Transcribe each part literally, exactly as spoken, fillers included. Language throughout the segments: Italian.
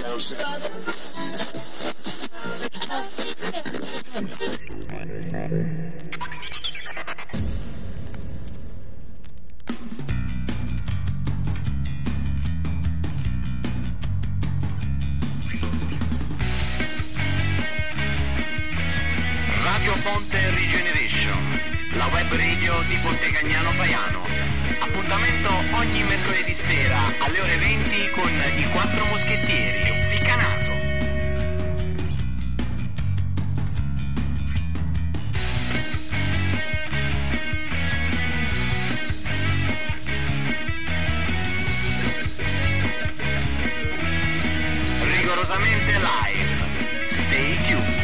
Radio Ponte Regeneration, la web radio di Pontecagnano Paiano. Appuntamento ogni mercoledì sera alle ore venti con i Quattro Moschettieri. Ficcanaso. Rigorosamente live. Stay tuned.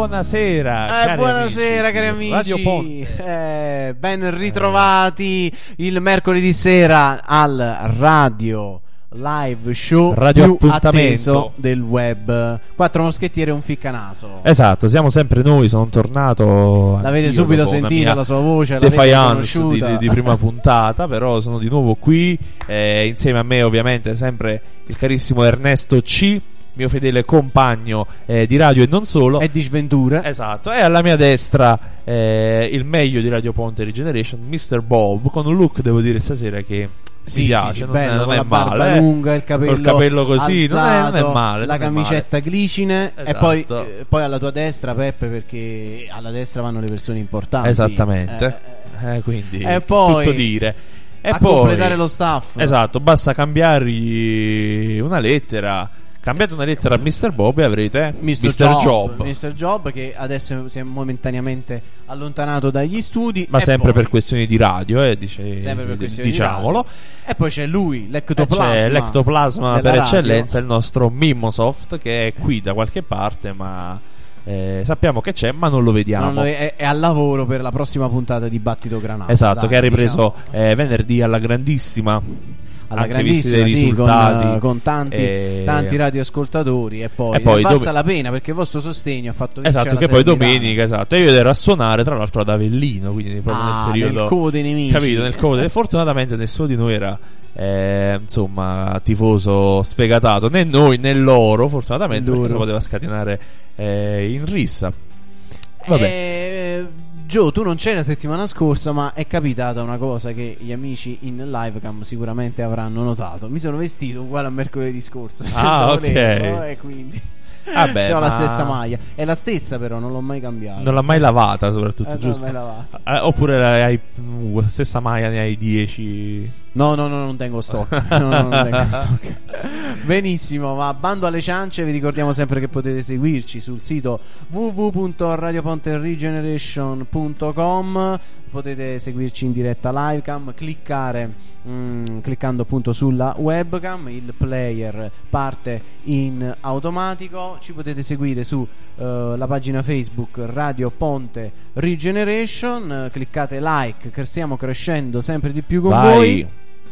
buonasera, Eh, cari buonasera amici. cari amici, Radio Ponte. Eh, ben ritrovati il mercoledì sera al radio live show Radio più appuntamento atteso del web. Quattro moschettieri e un ficcanaso. Esatto, siamo sempre noi, sono tornato. L'avete anch'io subito dopo una sentita mia la sua voce, l'avete defiance di, conosciuta. di, di prima puntata, però sono di nuovo qui, eh, insieme a me ovviamente sempre il carissimo Ernesto C, mio fedele compagno eh, di radio e non solo. E di sventure. Esatto, e alla mia destra eh, il meglio di Radio Ponte Regeneration, mister Bob, con un look, devo dire, stasera che Sì, mi piace, sì, non, bello, è, non con è la barba male, lunga, eh. il capello, Col capello così, alzato, non, è, non è male, la non è camicetta male. glicine. Esatto. E poi, eh, poi alla tua destra, Peppe, perché alla destra vanno le persone importanti. Esattamente, Eh, eh, eh, quindi E poi, tutto dire. E a poi, completare lo staff. esatto, basta cambiargli una lettera. Cambiate una lettera a mister Bob e avrete mister mister Job, Job. mister Job, che adesso si è momentaneamente allontanato dagli studi. Ma e sempre poi, per questioni di radio, eh, dice, sempre per questioni diciamolo. di radio. E poi c'è lui, E l'ectoplasma. c'è l'ectoplasma della per radio. eccellenza, il nostro Mimosoft, che è qui da qualche parte, ma eh, sappiamo che c'è, ma non lo vediamo. Non lo è, è, è al lavoro per la prossima puntata di Battito Granato. Esatto, dai, che ha ripreso diciamo. eh, venerdì alla grandissima. Alla Anche visti grandissima, dei sì, risultati, con, con tanti, e... tanti radioascoltatori. E poi E poi ne valsa dom- la pena, perché il vostro sostegno ha fatto vincere Esatto, la che poi Salernitana. domenica, esatto, io ero a suonare tra l'altro ad Avellino, quindi proprio Ah, nel periodo nel covo dei nemici. capito, nel covo dei... fortunatamente nessuno di noi era eh, insomma tifoso sfegatato, né noi né loro, fortunatamente, Loro. perché si poteva scatenare eh, in rissa. Vabbè. Eh, Gio, tu non c'eri la settimana scorsa, ma è capitata una cosa che gli amici in livecam sicuramente avranno notato. Mi sono vestito uguale a mercoledì scorso. Ah, senza ok. volerlo, e quindi Vabbè, c'ho ma... la stessa maglia. È la stessa, però non l'ho mai cambiata. non l'ha mai lavata, soprattutto, Eh, non l'ho giusto? mai lavata. Eh, oppure la- hai uh, la stessa maglia, ne hai dieci. No, no, no, non tengo stock. No, no, non tengo stock. Benissimo, ma bando alle ciance, vi ricordiamo sempre che potete seguirci sul sito w w w punto radio ponte regeneration punto com. Potete seguirci in diretta livecam, cliccare mm, cliccando appunto sulla webcam, il player parte in automatico. Ci potete seguire su uh, la pagina Facebook Radio Ponte Regeneration, uh, cliccate like, che stiamo crescendo sempre di più con Vai. voi.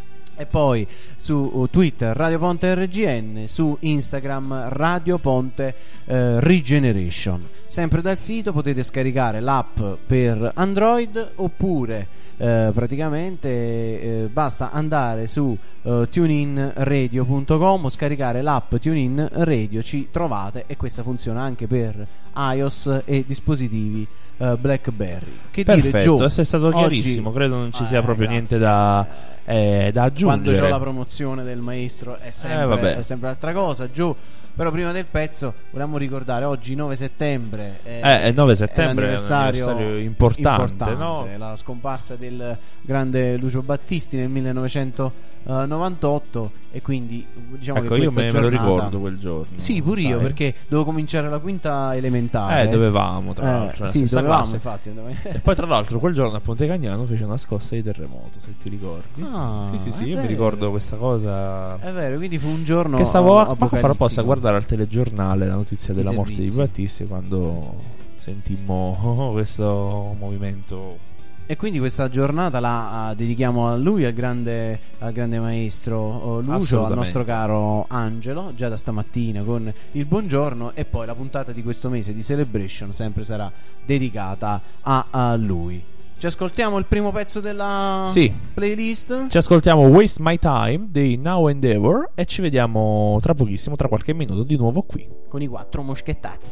E poi su uh, Twitter Radio Ponte R G N, su Instagram Radio Ponte eh, Regeneration. Sempre dal sito potete scaricare l'app per Android, oppure eh, praticamente eh, basta andare su uh, tunein radio punto com o scaricare l'app TuneIn Radio, ci trovate, e questa funziona anche per iOS e dispositivi uh, BlackBerry. Che Perfetto, dire, Joe? è stato Oggi- chiarissimo, credo non ci sia Eh, proprio grazie. niente da, eh, da aggiungere. Quando c'ho la promozione del maestro è sempre, Eh, vabbè. è sempre altra cosa, Gio. Però prima del pezzo vogliamo ricordare oggi nove settembre è, Eh, il nove settembre è un l'anniversario anniversario importante, no? la scomparsa del grande Lucio Battisti nel millenovecentonovantotto, e quindi diciamo Ecco, che io questa me, me lo giornata... ricordo quel giorno. Sì, pure io, sai. perché dovevo cominciare la quinta elementare. Eh, dovevamo, tra Eh, l'altro, nella sì, stessa dovevamo, classe. infatti. E poi tra l'altro quel giorno a Ponte Cagnano fece una scossa di terremoto, se ti ricordi. Ah, sì, sì, sì, è io vero. mi ricordo questa cosa. È vero, quindi fu un giorno Che stavo a, a, poco fa apposta a guardare al telegiornale la notizia della I morte di servizi. Battisti, quando sentimmo questo movimento. E quindi questa giornata la uh, dedichiamo a lui, al grande, al grande maestro uh, Lucio, al Assolutamente. nostro caro Angelo, già da stamattina con il buongiorno. E poi la puntata di questo mese di Celebration sempre sarà dedicata a, a lui. Ci ascoltiamo il primo pezzo della Sì. playlist. Ci ascoltiamo Waste My Time dei Now and Ever e ci vediamo tra pochissimo, tra qualche minuto di nuovo qui Con i quattro moschettazzi.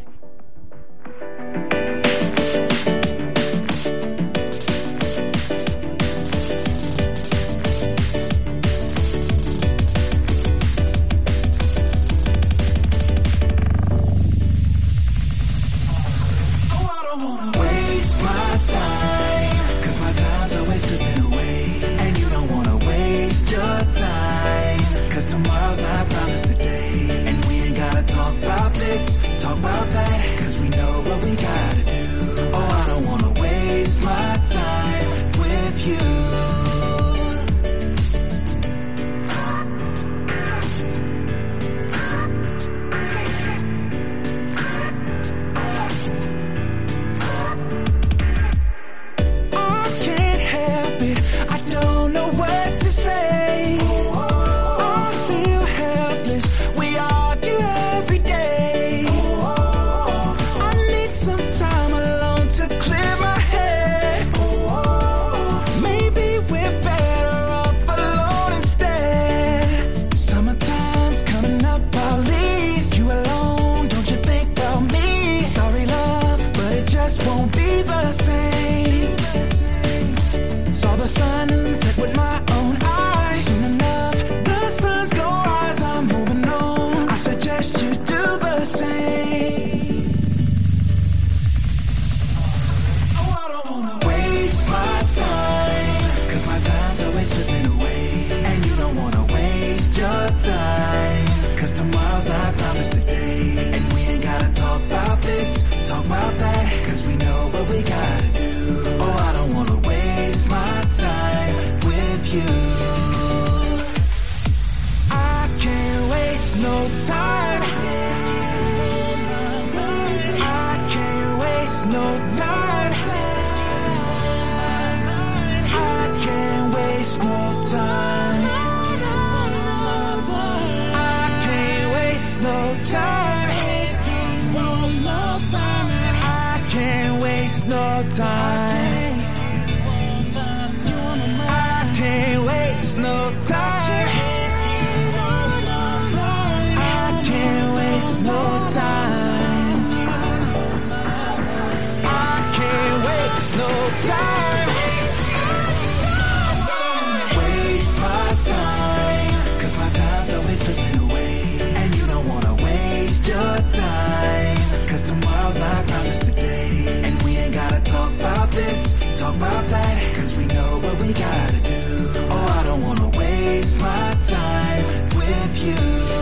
Tomorrow's not promised today, and we ain't gotta talk about this, talk about that, cause we know what we gotta do. Oh, I don't wanna waste my time with you. no time. I can't waste no time. I can't waste no time. I can't waste no time. I can't waste no time. I can't waste no time. I can't waste no time. Waste my time, 'cause my time's always slipping away, and you don't wanna waste your time, 'cause tomorrow's not promised today, and we ain't gotta talk about this, talk about that, 'cause we know what we gotta do. Oh, I don't wanna waste my time with you.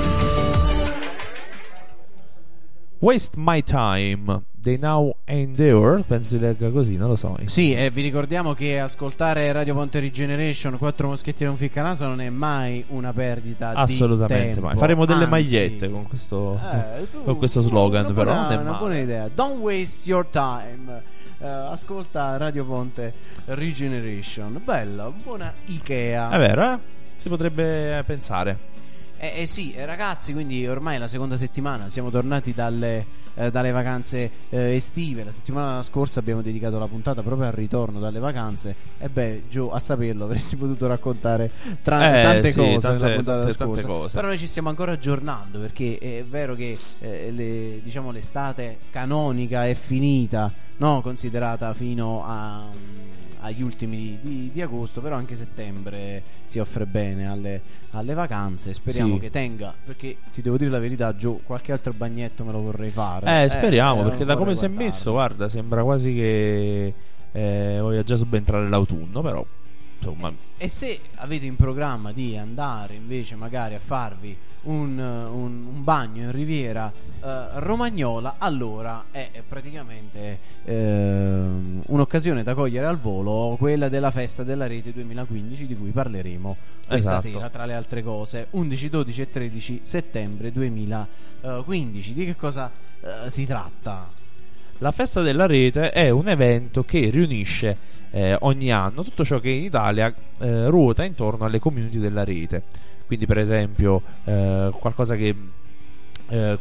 Waste My Time dei Now and There, penso si legga così, non lo so. Sì, e vi ricordiamo che ascoltare Radio Ponte Regeneration, Quattro Moschetti e un Ficcanaso non è mai una perdita assolutamente di tempo. mai. Faremo delle Anzi, magliette con questo, eh, tu, con questo slogan, una però buona, non è una male. buona idea. Don't waste your time. Eh, ascolta Radio Ponte Regeneration. Bella, buona Ikea. È vero, eh? Si potrebbe pensare. Eh, eh sì, eh, ragazzi, quindi ormai è la seconda settimana, siamo tornati dalle, eh, dalle vacanze eh, estive. La settimana scorsa abbiamo dedicato la puntata proprio al ritorno dalle vacanze. E beh, Gio, a saperlo avresti potuto raccontare tra- Eh, tante sì, cose tante- nella puntata tante- scorsa. tante cose. Però noi ci stiamo ancora aggiornando, perché è vero che eh, le- diciamo, l'estate canonica è finita, no? Considerata fino a... agli ultimi di, di agosto, però anche settembre si offre bene alle, alle vacanze. Speriamo Sì. che tenga, perché ti devo dire la verità, Gio, qualche altro bagnetto me lo vorrei fare. Eh, speriamo, eh, perché da vorrei come si è guardarlo. messo, guarda, sembra quasi che eh, voglia già subentrare l'autunno, però insomma. E se avete in programma di andare invece magari a farvi un, un, un bagno in riviera eh, romagnola, allora è, è praticamente eh, un'occasione da cogliere al volo, quella della festa della rete duemilaquindici, di cui parleremo questa Esatto. sera, tra le altre cose. Undici, dodici e tredici settembre duemilaquindici. Di che cosa eh, si tratta? La festa della rete è un evento che riunisce eh, ogni anno tutto ciò che in Italia eh, ruota intorno alle community della rete. Quindi, per esempio, eh, qualcosa che eh,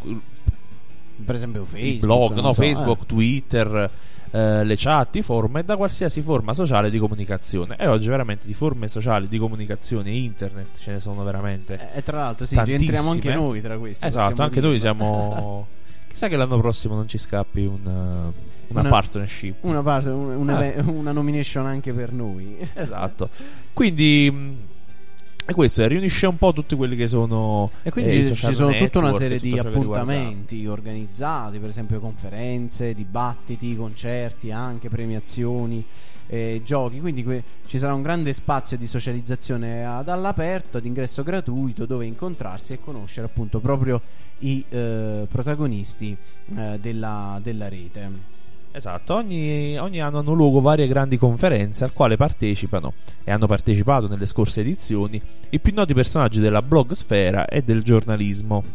Per esempio Facebook, i blog, non no, so, Facebook, eh. Twitter, eh, le chat, i forum, e da qualsiasi forma sociale di comunicazione. E oggi veramente di forme sociali di comunicazione, internet, ce ne sono veramente. E tra l'altro sì, tantissime. rientriamo anche noi tra questi. Esatto, possiamo anche noi dirlo. siamo. Chissà che l'anno prossimo non ci scappi un, uh, una, Una- partnership. Una parte, un, un Ah. eve- una nomination anche per noi. Esatto. Quindi mh, e questo riunisce un po' tutti quelli che sono E quindi eh, i ci, social ci sono tutta una network, serie tutto di ciò che riguarda- appuntamenti organizzati, per esempio conferenze, dibattiti, concerti, anche premiazioni, eh, giochi. Quindi que- ci sarà un grande spazio di socializzazione ad all'aperto, ad ingresso gratuito, dove incontrarsi e conoscere appunto proprio i eh, protagonisti eh, della, della rete. Esatto, ogni, ogni anno hanno luogo varie grandi conferenze al quale partecipano e hanno partecipato nelle scorse edizioni i più noti personaggi della blogosfera e del giornalismo.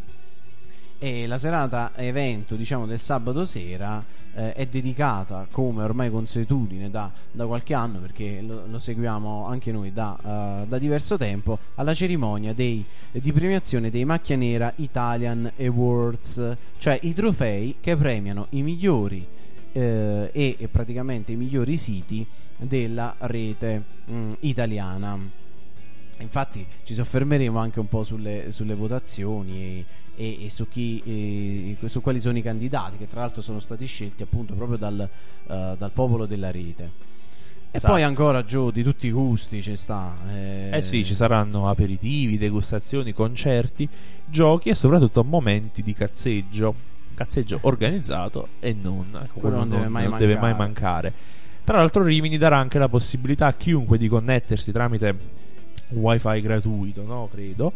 E la serata evento, diciamo, del sabato sera eh, è dedicata, come ormai consuetudine da, da qualche anno, perché lo, lo seguiamo anche noi da, eh, da diverso tempo, alla cerimonia dei, di premiazione dei Macchia Nera Italian Awards, cioè i trofei che premiano i migliori eh, e, e praticamente i migliori siti della rete mh, italiana. Infatti ci soffermeremo anche un po' sulle, sulle votazioni e, e, e su chi e, su quali sono i candidati, che tra l'altro sono stati scelti appunto proprio dal, uh, dal popolo della rete. E Esatto. poi ancora, Gio, di tutti i gusti ci sta. Eh, Eh sì, ci saranno aperitivi, degustazioni, concerti, giochi e soprattutto momenti di cazzeggio. Cazzeggio organizzato e non, ecco, Quello non deve mai non deve mai mancare. mancare. Tra l'altro Rimini darà anche la possibilità a chiunque di connettersi tramite un wifi gratuito, no? Credo,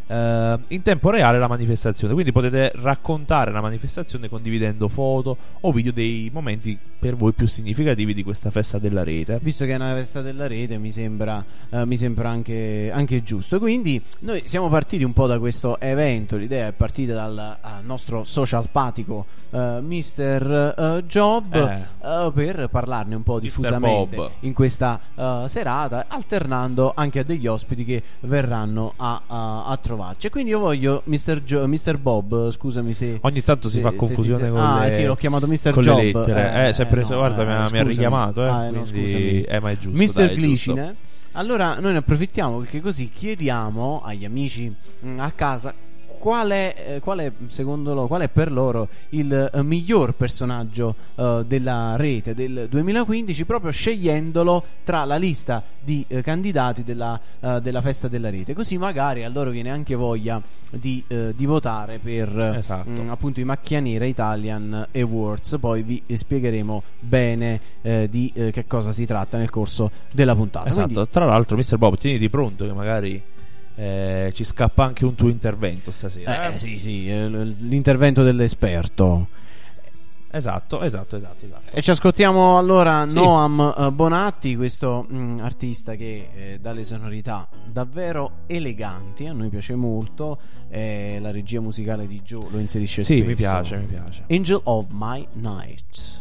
eh, in tempo reale la manifestazione, quindi potete raccontare la manifestazione condividendo foto o video dei momenti per voi più significativi di questa festa della rete. Visto che è una festa della rete, mi sembra, eh, mi sembra anche, anche giusto. Quindi noi siamo partiti un po' da questo evento. L'idea è partita dal uh, nostro social patico uh, mister uh, Job, Eh. uh, per parlarne un po' mister diffusamente Bob. in questa uh, serata, alternando anche a degli ospiti che verranno a, a, a trovarci. E quindi io voglio mister Jo- mister Bob, scusami se Ogni tanto si se- fa se confusione ti- con ah, le, sì, l'ho chiamato mister con Job. le lettere. Eh, si è preso, no, guarda, eh, mi, ha, mi ha scusami. richiamato. Eh, Ah, eh, no, quindi, scusami. eh, ma è giusto. mister dai, è giusto. Glicine. Allora noi ne approfittiamo, perché così chiediamo agli amici mh, a casa qual è, eh, qual è secondo loro, qual è per loro il eh, miglior personaggio eh, della rete del duemilaquindici, proprio scegliendolo tra la lista di eh, candidati della, eh, della festa della rete, così magari a loro viene anche voglia di, eh, di votare per eh, Esatto. mh, appunto i Macchia Nera Italian Awards. Poi vi spiegheremo bene eh, di eh, che cosa si tratta nel corso della puntata. Esatto. Quindi, Tra l'altro, mister Bob, tieniti pronto che magari eh, ci scappa anche un tuo intervento stasera. eh, eh. sì sì eh, l- l'intervento dell'esperto. Esatto, esatto, esatto, esatto. E ci ascoltiamo allora Sì. Noam eh, Bonatti, questo mh, artista che eh, dà le sonorità davvero eleganti, a noi piace molto, eh, la regia musicale di Joe lo inserisce Sì, spesso. mi piace, mi piace. Angel of My Night.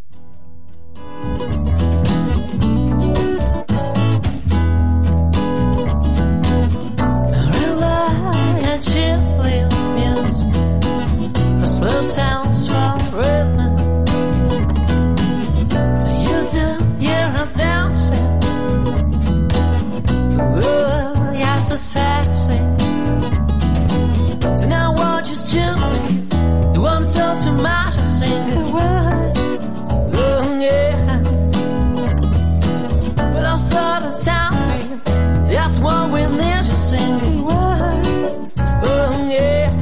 Slow sounds for rhythm. You do, you're dancing. Ooh, you're so sexy. So now what you doing? Do want to talk too much or sing a word? Oh yeah. But I'll start a time. That's what we need to sing a word. Oh yeah.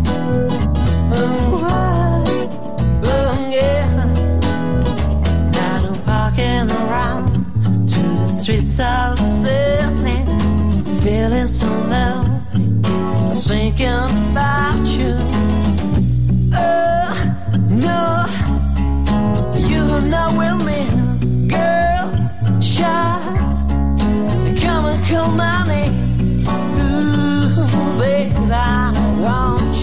Streets of Sydney, feeling so lonely, I was thinking about you. Oh, no, you're not with me, girl. Shut, come and call my name. Ooh, baby, I want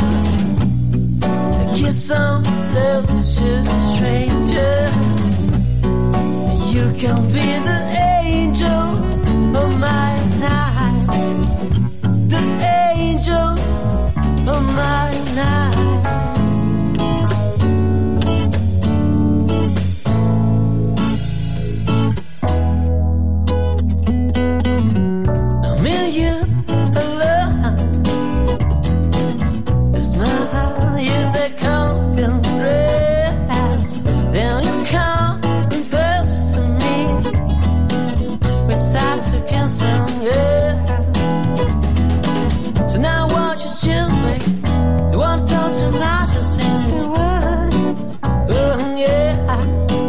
you. Kiss some love to a stranger. You can be the angel of my night, the angel of my night. A million alone is my you take confidence, then you come. We start to cancel, yeah. So now what you doing? You want to talk too much, you sing the word. Oh yeah.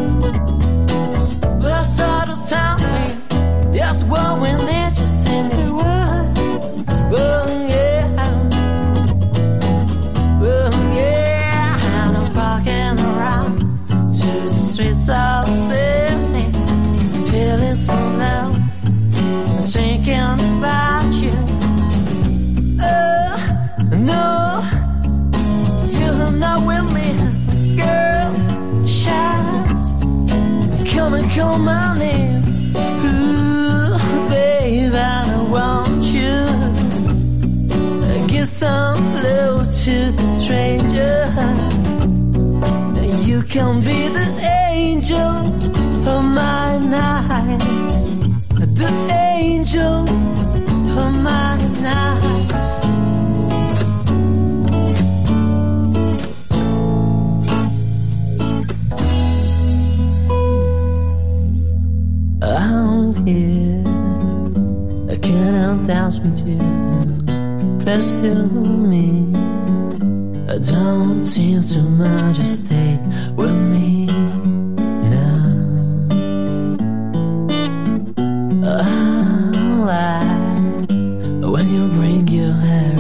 But I started telling me that's what we need, you sing the word. Oh yeah. Oh yeah. And I'm walking around to the streets of Sydney, feeling so low, thinking about you. Oh, no, you're not with me, girl. Shout, come and call my name. Ooh, babe, I want you. Give some love to the stranger. You can be the angel of my night, the angel of my night. I'm here, I cannot dance with you, close to me. I don't seem too much to stay with me now. I like when you bring your hair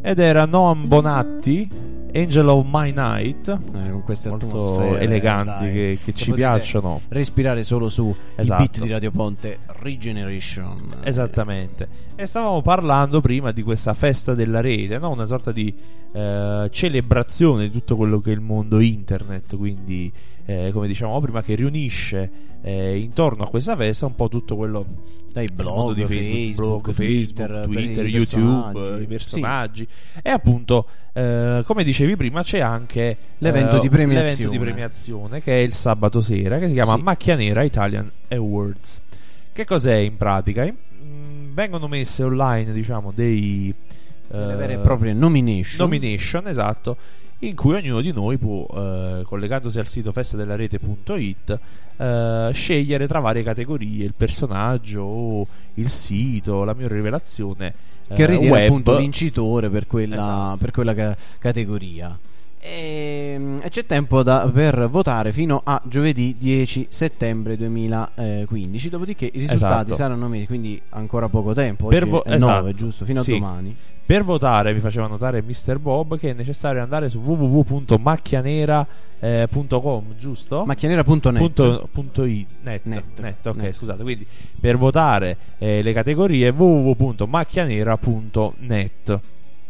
ed era Noam Bonatti, Angel of My Night, eh, con queste molto atmosfere, eleganti, dai, che, che ci potete piacciono. Respirare solo su Esatto. i beat di Radio Ponte Regeneration. Esattamente. E stavamo parlando prima di questa festa della rete, no? Una sorta di eh, celebrazione di tutto quello che è il mondo internet, quindi eh, come dicevamo prima, che riunisce eh, intorno a questa festa un po' tutto quello dai del blog, mondo di Facebook, Facebook, blog, Twitter, Facebook, Twitter, per i YouTube, personaggi. i personaggi. E appunto, eh, come dicevi prima, c'è anche L'evento eh, di premiazione. l'evento di premiazione che è il sabato sera, che si chiama Sì. Macchia Nera Italian Awards. Che cos'è in pratica? Mm, vengono messe online, diciamo, dei Delle eh, vere e proprie nomination. nomination, esatto, in cui ognuno di noi può, eh, collegandosi al sito festadellarete punto it, eh, scegliere tra varie categorie il personaggio o il sito, la mia rivelazione, eh, che ritiene web. appunto vincitore per quella, Esatto. per quella ca- categoria. E, e c'è tempo da, per votare fino a giovedì dieci settembre duemilaquindici. Dopodiché i risultati Esatto. saranno messi, quindi ancora poco tempo. Per Oggi vo- è nove, esatto. giusto? Fino a Sì. domani. Per votare mi faceva notare mister Bob che è necessario andare su w w w punto macchianera punto com, giusto? Macchianera punto net. Punto, punto i, net, Net. net, ok, Net. scusate. Quindi per votare eh, le categorie w w w punto macchianera punto net.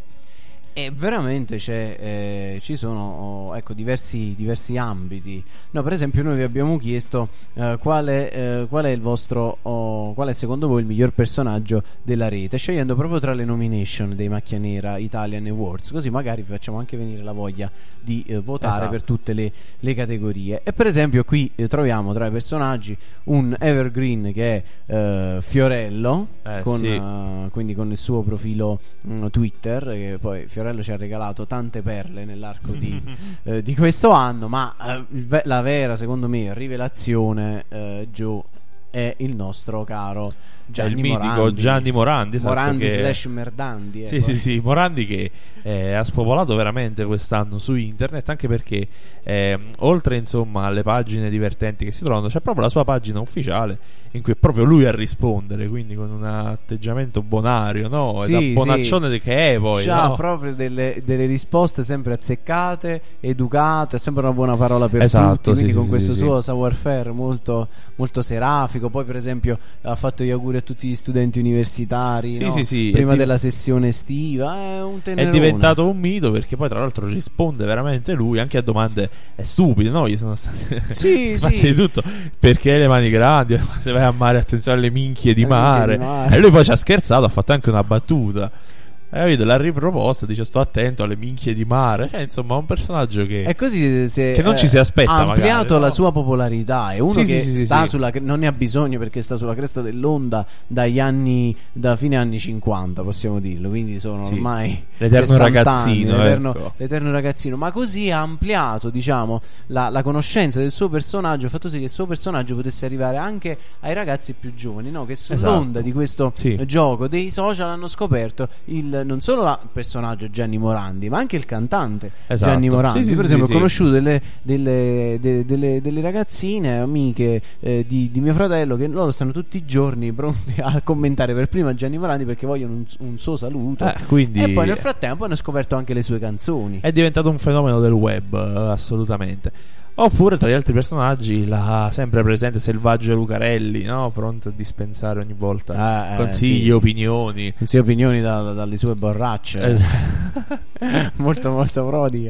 E veramente c'è, eh, ci sono oh, ecco, diversi, diversi ambiti. No, per esempio, noi vi abbiamo chiesto eh, qual, è, eh, qual è il vostro, oh, qual è secondo voi il miglior personaggio della rete, scegliendo proprio tra le nomination dei Macchia Nera Italian Awards, così magari vi facciamo anche venire la voglia di eh, votare Esatto. per tutte le, le categorie. E per esempio qui eh, troviamo tra i personaggi un evergreen che è eh, Fiorello, Eh, con, sì. eh, quindi con il suo profilo mh, Twitter, che poi Fiorello ci ha regalato tante perle nell'arco di, eh, di questo anno, ma eh, ve- la vera, secondo me, rivelazione, eh, Joe, è il nostro caro Gianni il mitico Morandi. Gianni Morandi, esatto, Morandi che- slash Merdandi, Sì, ecco. sì, sì, Morandi che eh, ha spopolato veramente quest'anno su internet, anche perché eh, oltre insomma alle pagine divertenti che si trovano, c'è proprio la sua pagina ufficiale in cui è proprio lui a rispondere, quindi con un atteggiamento bonario, no? Sì, E da sì. bonaccione che è poi, C'ha no? proprio delle, delle risposte sempre azzeccate, educate, sempre una buona parola per Esatto, tutti, quindi sì, con sì, questo sì, suo sì. savoir-faire molto, molto serafico. Poi per esempio ha fatto gli auguri a tutti gli studenti universitari, Sì, no? sì, sì, prima è di- della sessione estiva. È un È tenerone. diventato un mito, perché poi tra l'altro risponde veramente lui anche a domande eh, stupide, no? Gli sono state Sì, fatte sì. di tutto, perché le mani grandi, se vai a mare attenzione alle minchie di Le minchie mare. di mare. E lui poi ci ha scherzato, ha fatto anche una battuta. E capito? L'ha riproposta, dice sto attento alle minchie di mare. Cioè, insomma, è un personaggio che E così si è, Che non ci si aspetta, ha ampliato magari, no? la sua popolarità. È uno Sì, che sì, sì, sì, sta sì. sulla cre- non ne ha bisogno, perché sta sulla cresta dell'onda dagli anni, da fine anni cinquanta, possiamo dirlo. Quindi sono Sì. ormai L'eterno sessanta ragazzino, anni, l'eterno, ecco. l'eterno ragazzino. Ma così ha ampliato, diciamo, la, la conoscenza del suo personaggio, ha fatto sì che il suo personaggio potesse arrivare anche ai ragazzi più giovani, no? Che sull'onda Esatto. di questo Sì. gioco dei social hanno scoperto il, non solo la personaggio Gianni Morandi, ma anche il cantante Esatto. Gianni Morandi. Sì, sì, per sì, esempio, sì, ho conosciuto delle, delle, de- delle, delle ragazzine amiche eh, di, di mio fratello, che loro stanno tutti i giorni pronti a commentare per prima Gianni Morandi perché vogliono un, un suo saluto. Eh, quindi E poi nel frattempo hanno scoperto anche le sue canzoni. è diventato un fenomeno del web, eh, assolutamente. Oppure tra gli altri personaggi la sempre presente Selvaggio Lucarelli, no? Pronto a dispensare ogni volta Ah, eh, consigli, sì. opinioni. Le sue opinioni da- da- dalle sue borracce. Esatto. molto molto prodiga.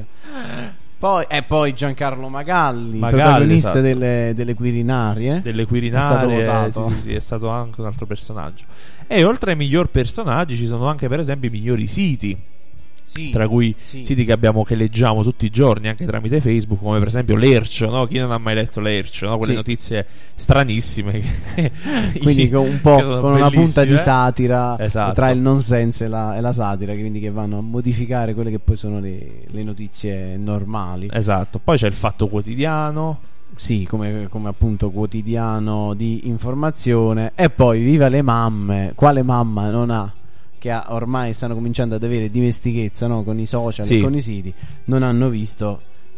Poi, e poi Giancarlo Magalli, Magalli, protagonista esatto. delle, delle Quirinarie. Delle È stato Quirinarie, votato. sì, sì, sì, è stato anche un altro personaggio. E oltre ai miglior personaggi ci sono anche per esempio i migliori siti, Sì, tra cui sì. siti che abbiamo, che leggiamo tutti i giorni anche tramite Facebook, come per esempio Lercio, no? Chi non ha mai letto Lercio, no? Quelle Sì. notizie stranissime che- Quindi con un po' che sono con una punta di bellissime. satira, Esatto. tra il nonsense e la, e la satira, quindi che vanno a modificare quelle che poi sono le, le notizie normali. Esatto. Poi c'è il Fatto Quotidiano. Sì, come, come appunto quotidiano di informazione. E poi viva le mamme. Quale mamma non ha, che ha, ormai stanno cominciando ad avere dimestichezza, no? Con i social Sì. e con i siti, non hanno visto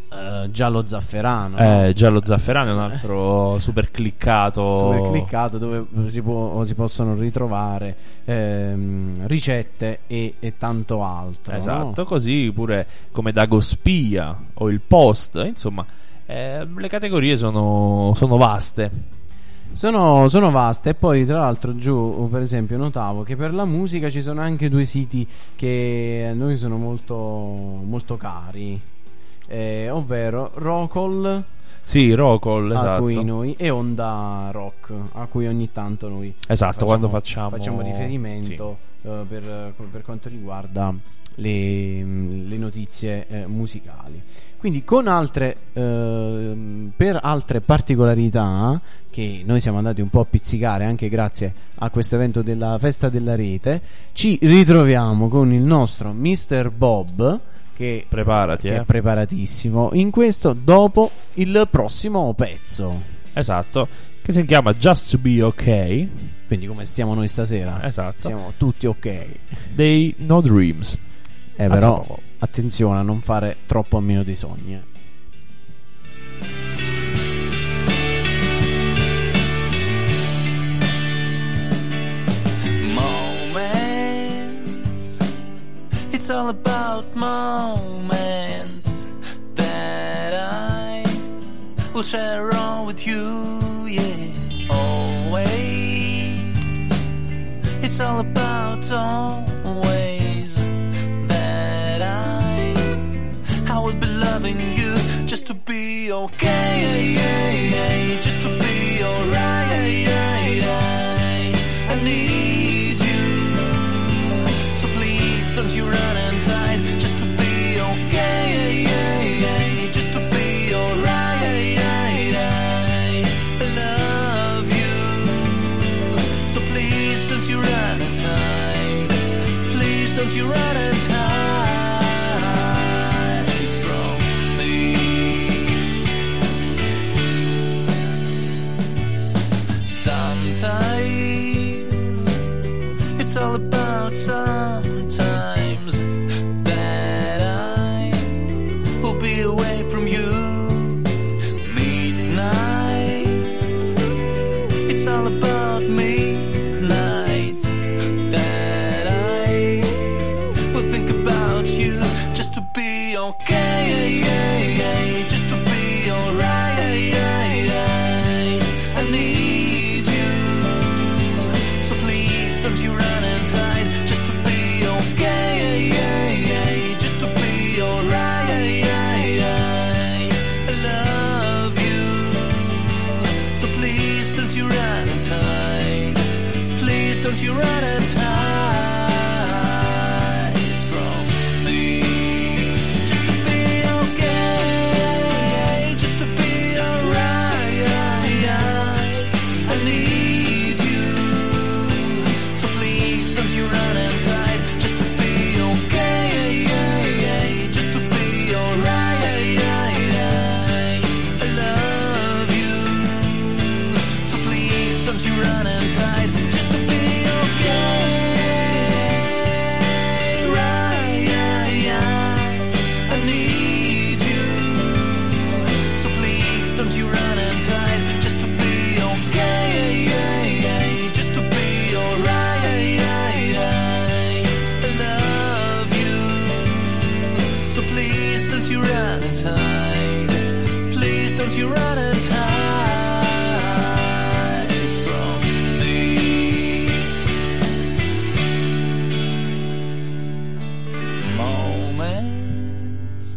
uh, Giallo Zafferano, Eh, no? Giallo Zafferano è un altro super cliccato. Super cliccato, dove si, può, si possono ritrovare ehm, ricette e, e tanto altro. Esatto, no? così pure come Dagospia o il Post, insomma, eh, le categorie sono, sono vaste. Sono, sono vaste. E poi tra l'altro giù, per esempio, notavo che per la musica ci sono anche due siti che a noi sono molto, molto cari, eh, ovvero Rockall, Sì, Rockall, a esatto. cui noi, e Onda Rock, a cui ogni tanto noi Esatto, facciamo, quando facciamo facciamo riferimento, eh, per, per quanto riguarda le, le notizie eh, musicali. Quindi con altre eh, per altre particolarità che noi siamo andati un po' a pizzicare anche grazie a questo evento della Festa della Rete, ci ritroviamo con il nostro mister Bob che, Preparati, che eh. è preparatissimo in questo, dopo il prossimo pezzo. Esatto, che si chiama Just to Be Ok. Quindi come stiamo noi stasera? Esatto. Siamo tutti ok. Dei No Dreams. Eh, Ah, però tra poco. attenzione a non fare troppo a meno dei sogni. eh. Moments, it's all about moments that I will share on with you, yeah. Always, it's all about always that I I will be loving you just to be okay, just to be alright. I need you, so please don't you run and hide. Just to be okay, just to be alright. I love you, so please don't you run and hide. Please don't you run and hide from me. Sometimes it's all about sometimes that I will be away from you. Midnights, it's all about midnights that I will think about you just to be okay, just to be alright. I need you, so please don't you run and hide. Just to be okay, just to be alright. I love you, so please don't you run and hide. Please don't you run and hide from me. Just to be okay, just to be alright. I need you, so please don't you run and hide. Just to be okay, just to be alright. I love you, so please don't you run and hide. Just to be okay, right. I need you, so please don't you run and hide. Just to be okay, just to be alright. I love you, so please don't you run and hide. Please don't you run and hide from me. Moments.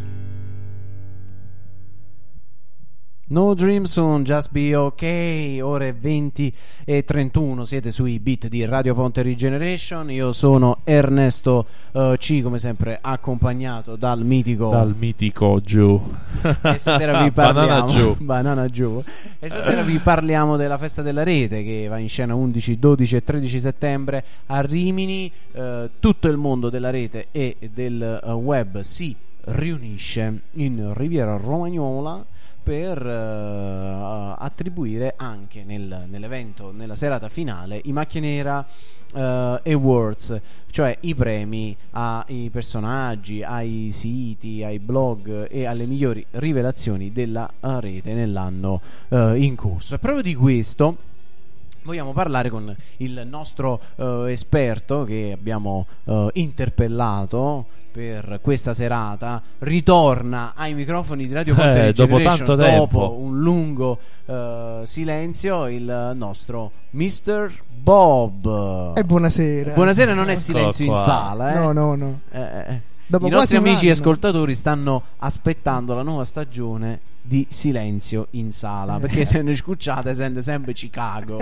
No Dreams on Just Be Okay, ore venti e trentuno, siete sui beat di Radio Ponte Regeneration. Io sono Ernesto eh, C, come sempre accompagnato dal mitico Dal mitico giù. e stasera vi parliamo Banana giù. Banana giù. E stasera vi parliamo della Festa della Rete che va in scena undici, dodici e tredici settembre a Rimini. Eh, tutto il mondo della rete e del eh, web si riunisce in Riviera Romagnola per uh, attribuire anche nel, nell'evento, nella serata finale, i Macchia Nera uh, Awards, cioè i premi ai personaggi, ai siti, ai blog e alle migliori rivelazioni della uh, rete nell'anno uh, in corso. E proprio di questo vogliamo parlare con il nostro uh, esperto che abbiamo uh, interpellato per questa serata. Ritorna ai microfoni di Radio Ponte eh, dopo Regeneration tanto dopo tempo. un lungo uh, silenzio, il nostro mister Bob. E buonasera. Buonasera, non è silenzio Ecco in qua. sala, eh? No, no, no. Eh, eh. Dopo I quasi nostri un amici anno. ascoltatori stanno aspettando la nuova stagione di Silenzio in Sala, perché se ne scucciate sente sempre Chicago.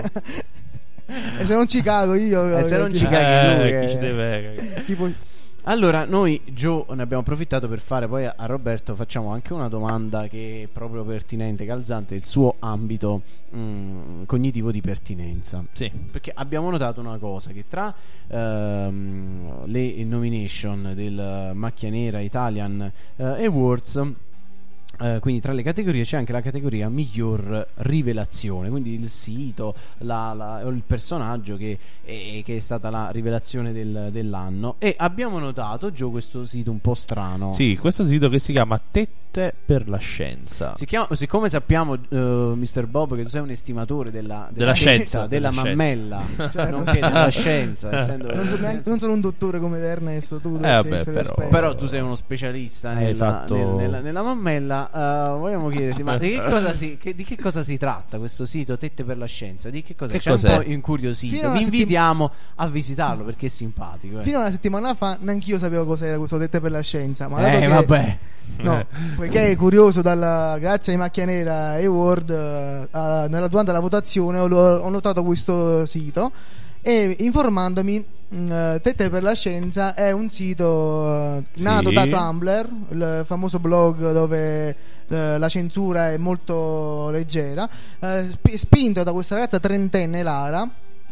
E se non ci cago io. E se non chi- ci caghi tu, Eh, che- chi ci deve tipo- Allora, noi, Gio, ne abbiamo approfittato per fare poi a, a Roberto, facciamo anche una domanda che è proprio pertinente, calzante, il suo ambito mh, cognitivo di pertinenza. Sì. Perché abbiamo notato una cosa, che tra ehm, le nomination del Macchia Nera Italian eh, Awards, eh, quindi tra le categorie c'è anche la categoria miglior rivelazione, quindi il sito, la, la, o il personaggio che è, che è stata la rivelazione del, dell'anno. E abbiamo notato, Gio, questo sito un po' strano. Sì, questo sito che si chiama Tette per la Scienza. Si chiama, siccome sappiamo, uh, mister Bob, che tu sei un estimatore della, Della testa, scienza, della della mammella, Cioè, nonché della scienza, essendo non, so neanche- non sono un dottore come Ernesto, tu dovresti vabbè, essere però- esperto. Però tu sei uno specialista Hai nella, fatto- nel- nella, nella mammella. uh, Vogliamo chiederti, ma di che, cosa si, che- di che cosa si tratta questo sito Tette per la Scienza? Di che cosa Che c'è? Un cos'è? po' incuriosito. Fino a Vi una settim- invitiamo a visitarlo perché è simpatico. eh. Fino a una settimana fa neanch'io sapevo cos'era questo Tette per la Scienza. Ma dato Eh, che- vabbè. No, poiché è curioso, dalla, grazie ai Macchia Nera Award, eh, a- nella, durante la votazione ho, ho notato questo sito e informandomi, mh, Tette per la Scienza è un sito eh, Sì. nato da Tumblr, il famoso blog dove eh, la censura è molto leggera, eh, sp- spinto da questa ragazza trentenne, Lara.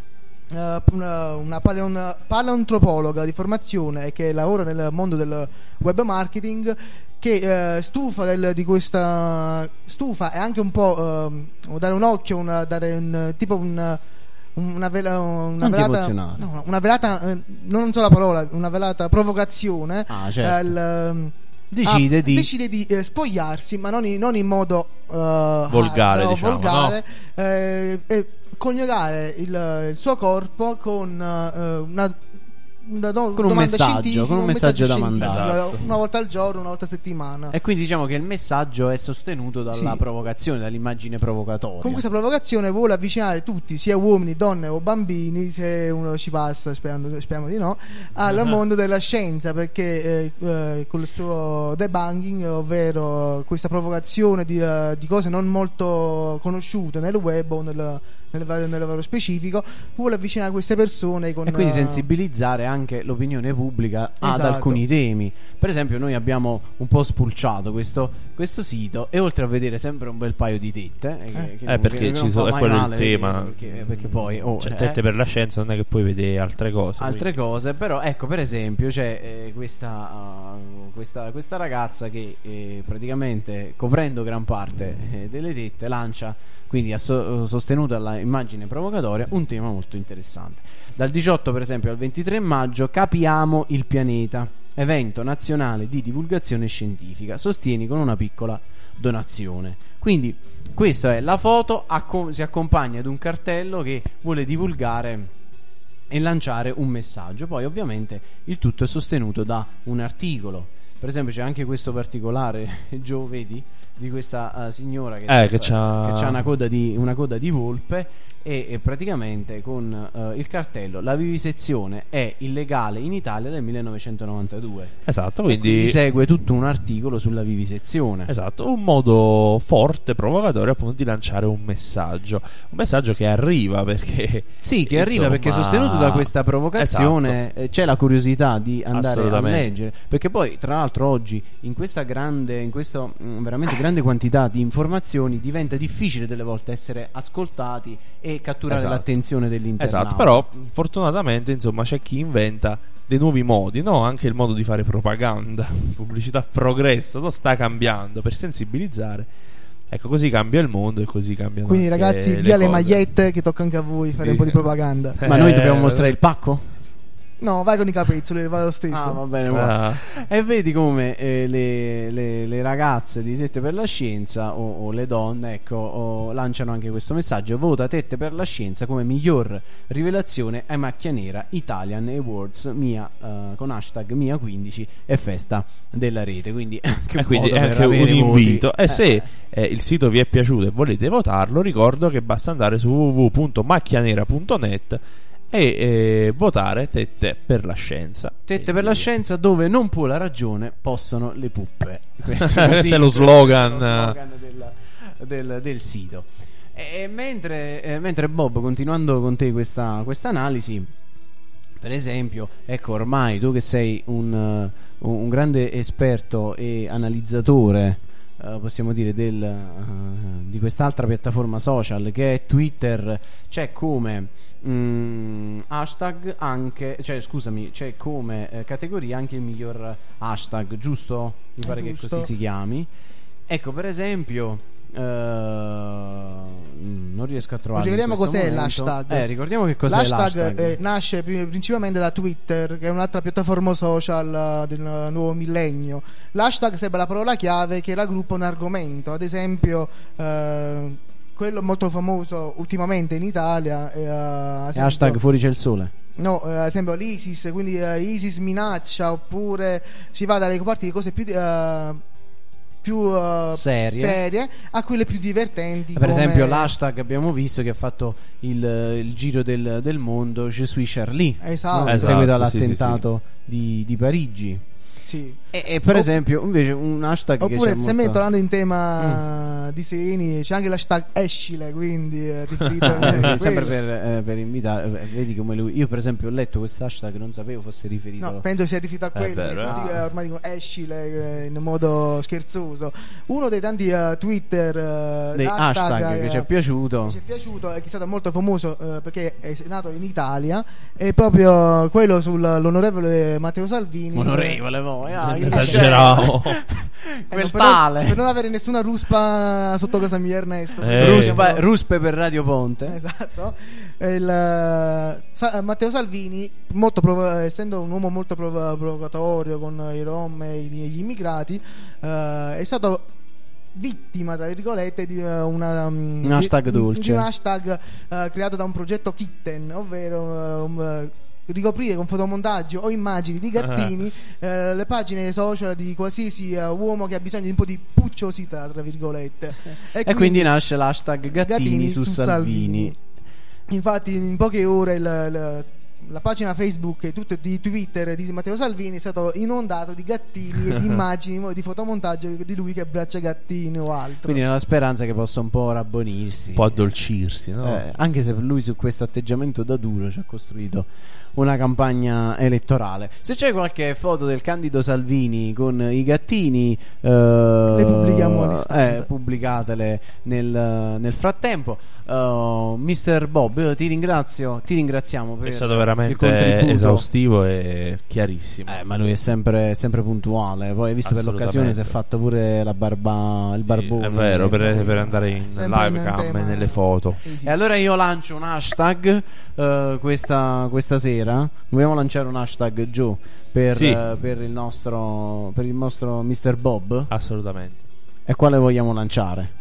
Uh, una, una paleon- paleoantropologa di formazione e che lavora nel mondo del web marketing, che uh, stufa del, di questa stufa e anche un po' uh, dare un occhio, una, dare un tipo un, una, vela, una Anche velata emozionante. no, una velata eh, non so la parola, una velata provocazione. Ah, certo. al, Decide ah, di- decide di eh, spogliarsi, ma non in, non in modo uh, Volgare, hard, o diciamo, volgare, eh, e coniugare il, il suo corpo con eh, una, una do- Con un domanda messaggio, scientifica, con un messaggio da scientifico, mandare. Esatto. una volta al giorno, una volta a settimana. E quindi diciamo che il messaggio è sostenuto dalla Sì. provocazione, dall'immagine provocatoria. Con questa provocazione vuole avvicinare tutti, sia uomini, donne o bambini, se uno ci passa, sperando, speriamo di no, al mondo della scienza, perché eh, eh, con il suo debunking, ovvero questa provocazione di, eh, di cose non molto conosciute nel web o nel, nel, nel lavoro specifico, vuole avvicinare queste persone con, E quindi eh, sensibilizzare anche l'opinione pubblica ad Esatto. alcuni temi. Per esempio, noi abbiamo un po' spulciato questo, questo sito, e oltre a vedere sempre un bel paio di tette, eh, che- che Eh, non- perché che non ci fa sono- è mai quello il male, tema. Perché, perché poi oh, Cioè, eh, Tette per la Scienza non è che puoi vedere altre cose. altre quindi- cose, però ecco, per esempio c'è eh, questa, uh, questa, questa ragazza che eh, praticamente, coprendo gran parte eh, delle tette, lancia, quindi ha so- sostenuto dall'immagine provocatoria, un tema molto interessante. Dal diciotto per esempio al ventitré maggio, Capiamo il pianeta, evento nazionale di divulgazione scientifica, sostieni con una piccola donazione. Quindi questa è la foto, acco- si accompagna ad un cartello che vuole divulgare e lanciare un messaggio. Poi ovviamente il tutto è sostenuto da un articolo. Per esempio c'è anche questo particolare, Gio, vedi, di questa uh, signora che, Eh, sta- che c'ha- che c'ha una coda di, una coda di volpe, e, e praticamente con uh, il cartello: la vivisezione è illegale in Italia del millenovecentonovantadue. Esatto, Quindi quindi segue tutto un articolo sulla vivisezione. esatto, un modo forte, provocatorio appunto di lanciare un messaggio. Un messaggio che arriva perché Sì, che arriva insomma, perché sostenuto da questa provocazione, esatto. eh, c'è la curiosità di andare a Assolutamente. leggere, perché poi tra l'altro oggi in questa grande, in questa mh, veramente grande quantità di informazioni diventa difficile delle volte essere ascoltati e catturare Esatto. l'attenzione dell'internauta. Esatto, però fortunatamente insomma c'è chi inventa dei nuovi modi, no? Anche il modo di fare propaganda, pubblicità a progresso, no? Sta cambiando per sensibilizzare Ecco, così cambia il mondo e così cambiano Quindi anche ragazzi, le via le cose. magliette che tocca anche a voi fare un po' di propaganda. Ma noi dobbiamo Eh, mostrare il pacco? No, vai con i capezzoli, va lo stesso. Ah, va bene, guarda. Ah, E vedi come eh, le, le- le ragazze di Tette per la Scienza o, o le donne, ecco, o lanciano anche questo messaggio: vota Tette per la Scienza come miglior rivelazione ai Macchia Nera Italian Awards mia, eh, con hashtag mia quindici e festa della rete. Quindi anche un, e quindi modo è per anche avere un invito. voti. E se eh, il sito vi è piaciuto e volete votarlo, ricordo che basta andare su w w w punto macchianera punto net e eh, votare Tette per la Scienza. Tette per la Scienza, dove non può la ragione, possono le puppe. Questo Questo è lo slogan. questo è lo slogan del, del- del sito. E, e mentre, eh, mentre Bob, continuando con te questa questa analisi, per esempio, ecco, ormai tu che sei un, eh, un grande esperto e analizzatore, eh, possiamo dire, del, eh, di quest'altra piattaforma social che è Twitter, c'è come mm, hashtag anche, cioè scusami, c'è come eh, categoria anche il miglior hashtag, giusto? Mi È pare che giusto. così si chiami. Ecco, per esempio, eh, non riesco a trovare. Ricordiamo cos'è l'hashtag. Eh, ricordiamo che cos'è L'hashtag l'hashtag. eh, nasce pri- principalmente da Twitter, che è un'altra piattaforma social eh, del nuovo millennio. L'hashtag sarebbe la parola chiave che raggruppa un argomento. Ad esempio, eh, quello molto famoso ultimamente in Italia è, eh, ad esempio- Hashtag fuori c'è il sole. No, eh, ad esempio l'ISIS, quindi eh, ISIS minaccia, oppure si va dalle parti di cose più eh, più eh, Serie. serie a quelle più divertenti. Per come- esempio l'hashtag abbiamo visto che ha fatto il, il giro del, del mondo, Je suis Charlie, Esatto. no? In Esatto, seguito sì, sì, all'attentato Di, di Parigi. Sì. E, e per O- esempio invece un hashtag che Oppure, c'è sempre molto... tornando in tema disegni, c'è anche l'hashtag Escile, quindi eh, riferito a Eh, quello. sempre per, eh, per invitare, eh, vedi come lui. Io per esempio ho letto questo hashtag, non sapevo fosse riferito. No, penso sia riferito a quello. vero, che eh. tutti, eh, ormai dicono Escile eh, in modo scherzoso. Uno dei tanti eh, Twitter eh, dei hashtag, eh, che ci è piaciuto. che ci è piaciuto e che è stato molto famoso eh, perché è nato in Italia, è proprio quello sull'onorevole Matteo Salvini. Onorevole voi, ah, che Esageravo. Eh, quel no, per, tale. non, per non avere nessuna ruspa sotto casa mia, Ernesto. Eh. Ruspa- ruspe per Radio Ponte. Esatto. Il, eh, Sa- Matteo Salvini, molto provo- essendo un uomo molto provo- provocatorio con i rom e i- gli immigrati, eh, è stato vittima, tra virgolette, di eh, una, um, Un hashtag di, dolce. di un hashtag eh, creato da un progetto Kitten, ovvero eh, un, eh, ricoprire con fotomontaggi o immagini di gattini eh, le pagine social di qualsiasi eh, uomo che ha bisogno di un po' di pucciosità, tra virgolette. E quindi nasce l'hashtag Gattini, su Salvini. Infatti in poche ore il, il- la pagina Facebook e tutto di Twitter di Matteo Salvini è stato inondato di gattini e di immagini di fotomontaggio di lui che abbraccia gattini o altro. Quindi nella speranza che possa un po' rabbonirsi, Un po' addolcirsi, no? Eh, anche se lui su questo atteggiamento da duro ci ha costruito una campagna elettorale. Se c'è qualche foto del Candido Salvini con i gattini, eh, Le pubblichiamo all'istante. eh, pubblicatele nel, nel frattempo. Uh, mister Bob, io ti ringrazio, ti ringraziamo per È stato il veramente contributo. esaustivo e chiarissimo. Eh, ma lui è sempre, sempre puntuale. Poi hai visto per l'occasione si è fatto pure la barba, il Sì, barbone. è vero, per, per andare in Sempre in live cam tema- e nelle foto. Esiste. E allora io lancio un hashtag eh, questa, questa sera. Vogliamo lanciare un hashtag, Joe, per, Sì. eh, per il nostro per il nostro mister Bob? Assolutamente. E quale vogliamo lanciare?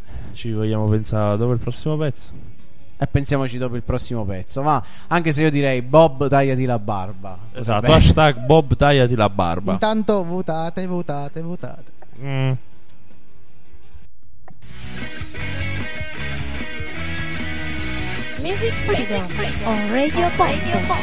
Ci vogliamo pensare dopo il prossimo pezzo? E pensiamoci dopo il prossimo pezzo, va. Anche se io direi Bob, tagliati la barba. Esatto, Potrebbe- hashtag Bob tagliati la barba. Intanto votate, votate, votate. Mm. Music Freedom on Radio Pop.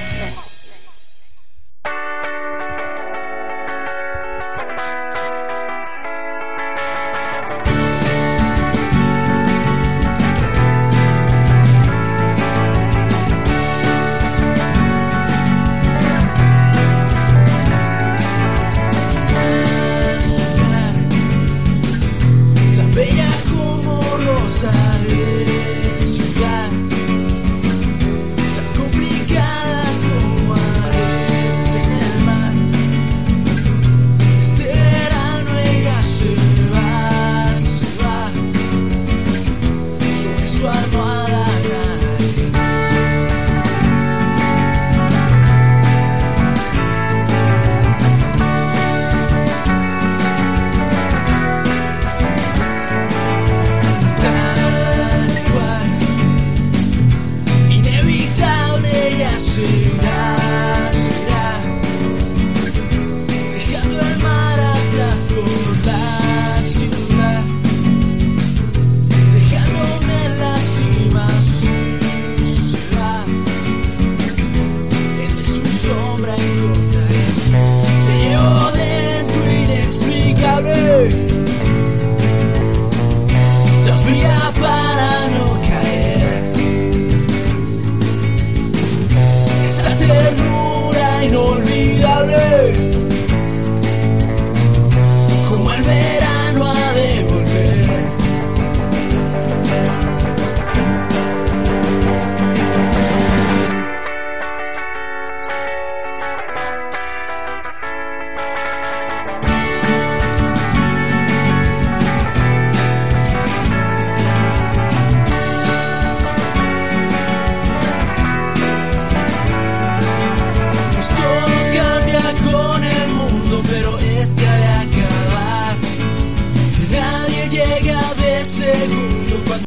Tan bella como rosales, ciudad tan complicada una ternura inolvidable, como el verano ha de volver. Segundo cuando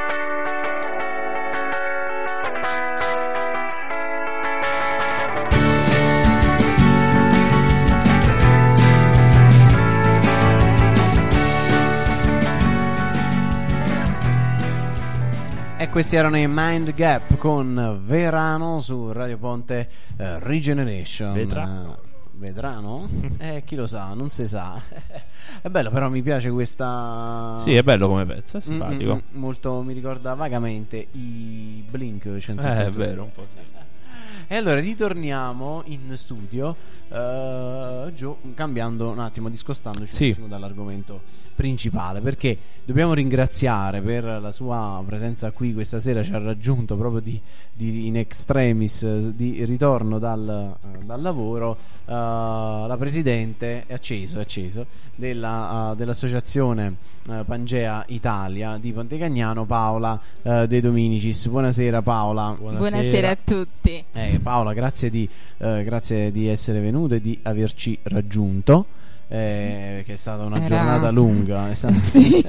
E questi erano i Mind Gap con Verano su Radio Ponte eh, Regeneration. Vedrà. Eh, Vedrano? Eh, chi lo sa, non si sa. È bello, però mi piace questa. Sì, è bello come pezzo, è simpatico. Mm, mm, molto, mi ricorda vagamente i Blink cento Eh, è vero, un po' sì. E allora ritorniamo in studio, uh, Gio, cambiando un attimo, discostandoci Sì. un attimo dall'argomento principale, perché dobbiamo ringraziare per la sua presenza qui questa sera, ci ha raggiunto proprio di, di in extremis, di ritorno dal, uh, dal lavoro, uh, la presidente, è acceso, è acceso, della, uh, dell'associazione uh, Pangea Italia di Pontecagnano, Paola uh, De Dominicis. Buonasera Paola. Buonasera a tutti. Eh, Paola, grazie di, eh, grazie di essere venuta e di averci raggiunto, eh, che è stata una Era- giornata lunga. È stata... Sì.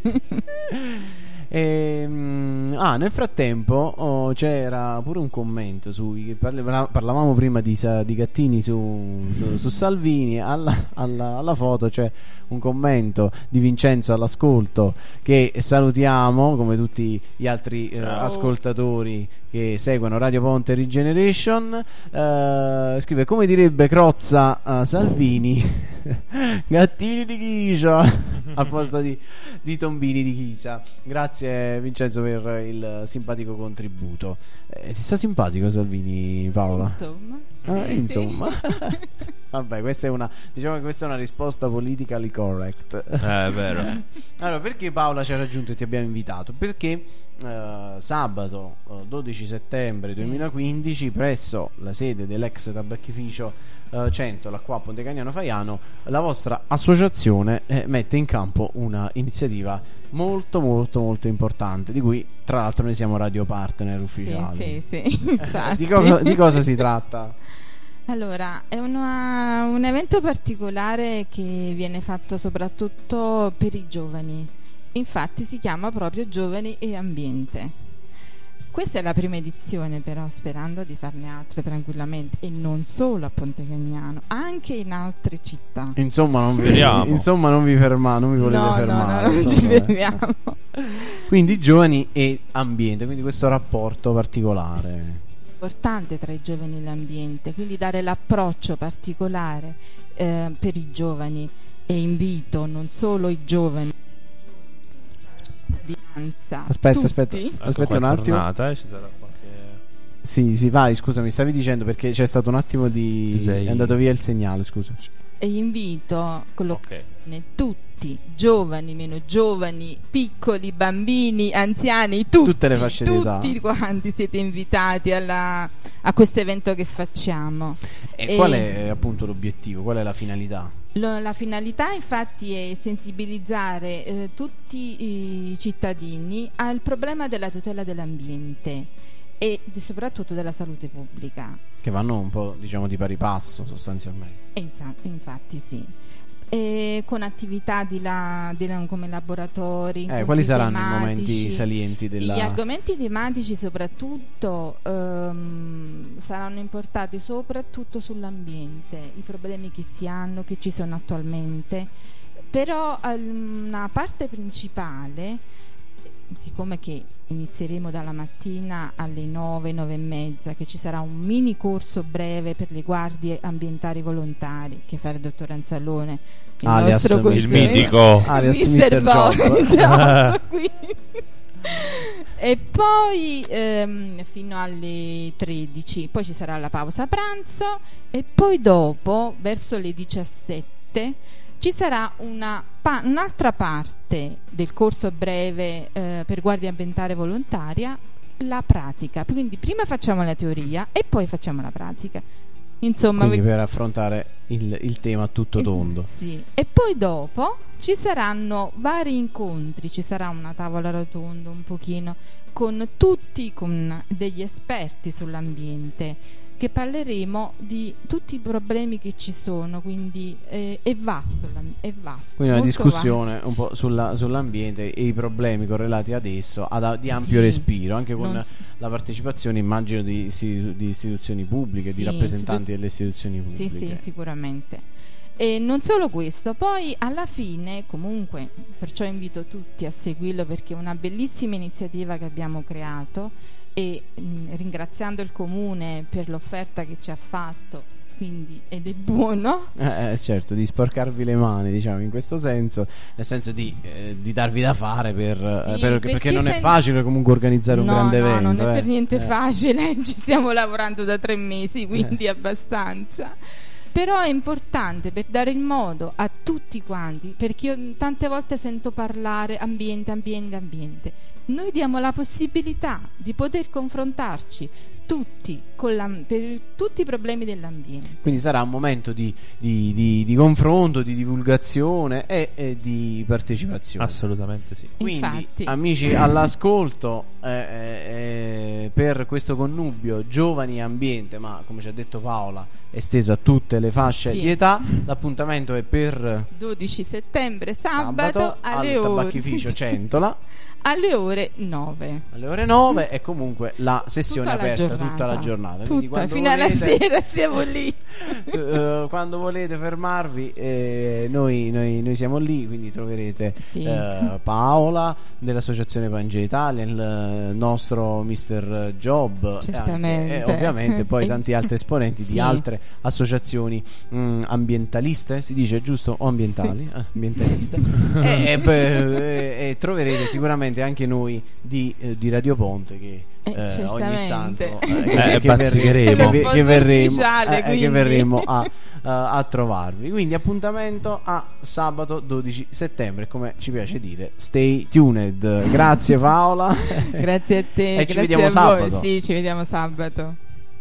E, mm, ah, nel frattempo oh, c'era pure un commento su, parla- parlavamo prima di, Sa- di Gattini su, su, su Salvini. Alla, alla, alla foto c'è un commento di Vincenzo all'ascolto, che salutiamo come tutti gli altri eh, ascoltatori che seguono Radio Ponte Regeneration. Eh, scrive: come direbbe Crozza a Salvini, Gattini di Chisa al posto di, di Tombini di Chisa. Grazie Vincenzo per il simpatico contributo. Eh, ti sta simpatico Salvini, Paola? Insomma. Ah, Sì, insomma. sì. Vabbè, questa è una, diciamo che questa è una risposta politically correct. Eh, è vero. Allora, perché Paola ci ha raggiunto e ti abbiamo invitato? Perché eh, sabato eh, dodici settembre duemilaquindici, presso la sede dell'ex tabacchificio eh, Centola qua a Pontecagnano Faiano, la vostra associazione eh, mette in campo una iniziativa molto molto molto importante, di cui tra l'altro noi siamo radio partner ufficiali. Sì, sì, sì. Infatti. di, cosa, di cosa si tratta? Allora, è una- un evento particolare che viene fatto soprattutto per i giovani. Infatti si chiama proprio Giovani e Ambiente. Questa è la prima edizione, però, sperando di farne altre tranquillamente, e non solo a Pontecagnano, anche in altre città. Insomma, non vi, Speriamo. insomma, non vi fermate, non vi volete No, no, fermare. no, non ci insomma, eh. fermiamo. Quindi giovani e ambiente, quindi questo rapporto particolare. Importante tra i giovani e l'ambiente, quindi dare l'approccio particolare eh, per i giovani, e invito non solo i giovani di danza, Aspetta, tutti. aspetta. Ecco Aspetta qua un è attimo. tornata, eh, ci sarà qualche... Sì, sì, vai, scusa, mi stavi dicendo perché c'è stato un attimo di Ti sei- è andato via il segnale, scusa. E invito con Ok. tutti, giovani, meno giovani, piccoli, bambini, anziani, tutti, Tutte le fasce d'età. tutti quanti siete invitati alla- a questo evento che facciamo. E E- qual è appunto l'obiettivo? Qual è la finalità? Lo- La finalità infatti è sensibilizzare eh, tutti i cittadini al problema della tutela dell'ambiente e di- soprattutto della salute pubblica. Che vanno un po', diciamo, di pari passo sostanzialmente. E inza- infatti sì. E con attività di la, di la- come laboratori, Eh, incontri quali saranno i tematici. momenti salienti della Gli argomenti tematici soprattutto ehm, saranno importati soprattutto sull'ambiente, i problemi che si hanno, che ci sono attualmente, però al- una parte principale, siccome che inizieremo dalla mattina alle nove, nove e mezza, che ci sarà un mini corso breve per le guardie ambientali volontari che fa il dottor Anzalone, il Alias nostro il consigliere- mitico Alias mister mister Job. Bob, Job, qui. E poi ehm, fino alle tredici, poi ci sarà la pausa pranzo e poi dopo verso le diciassette ci sarà una pa- un'altra parte del corso breve eh, per guardia ambientale volontaria, la pratica. Quindi prima facciamo la teoria e poi facciamo la pratica. Insomma, Quindi vi- per affrontare il, il tema a tutto tondo. sì. E poi dopo ci saranno vari incontri, ci sarà una tavola rotonda un pochino con tutti, con degli esperti sull'ambiente, che parleremo di tutti i problemi che ci sono, quindi eh, è vasto, l'am- è vasto. Quindi una molto discussione un po' sulla- sull'ambiente e i problemi correlati ad esso ad, di ampio Sì. respiro, anche con Non- la partecipazione, immagino, di, isti- di istituzioni pubbliche, di Sì, rappresentanti istitu- delle istituzioni Sì, pubbliche. sì, sicuramente. E non solo questo, poi alla fine, comunque, perciò invito tutti a seguirlo perché è una bellissima iniziativa che abbiamo creato e mh, ringraziando il comune per l'offerta che ci ha fatto, quindi ed è buono. Eh, eh, certo, di sporcarvi le mani, diciamo, in questo senso, nel senso di, eh, di darvi da fare per, Sì, eh, per- perché, perché non è se- facile comunque organizzare un no, grande no, evento. non è eh. per niente Eh. facile, ci stiamo lavorando da tre mesi, quindi abbastanza. Però è importante per dare il modo a tutti quanti, perché io tante volte sento parlare ambiente, ambiente, ambiente. Noi diamo la possibilità di poter confrontarci tutti con la, per tutti i problemi dell'ambiente. Quindi sarà un momento di, di- di- di confronto, di divulgazione e, e di partecipazione. Assolutamente sì. Quindi, Infatti. amici all'ascolto, eh, eh, per questo connubio giovani e ambiente, ma come ci ha detto Paola, esteso a tutte le fasce Sì. di età, l'appuntamento è per dodici settembre, sabato, sabato alle al ore tabacchificio Centola alle ore nove. alle ore nove e comunque la sessione Tutta la aperta giornata. tutta la giornata. Quindi Tutta, quando fino alla volete- sera siamo lì. eh, quando volete fermarvi, eh, noi, noi- noi siamo lì, quindi troverete Sì. eh, Paola dell'associazione Pangea Italia, il nostro mister Job e anche- Certamente. e ovviamente poi E- tanti altri esponenti di Sì. altre associazioni mh, ambientaliste, si dice giusto? O ambientali? Eh, ambientaliste. e, e, beh, e troverete sicuramente anche noi di, eh, di Radio Ponte che Eh, eh, ogni certamente. tanto Eh, che, che bazzicheremo. verremo, che, Lo che verremo, ufficiale, eh, che quindi. verremo a, a- a trovarvi. Quindi appuntamento a sabato dodici settembre, come ci piace dire, stay tuned. Grazie Paola. Grazie a te. E ci grazie vediamo a voi. sabato. Sì, ci vediamo sabato.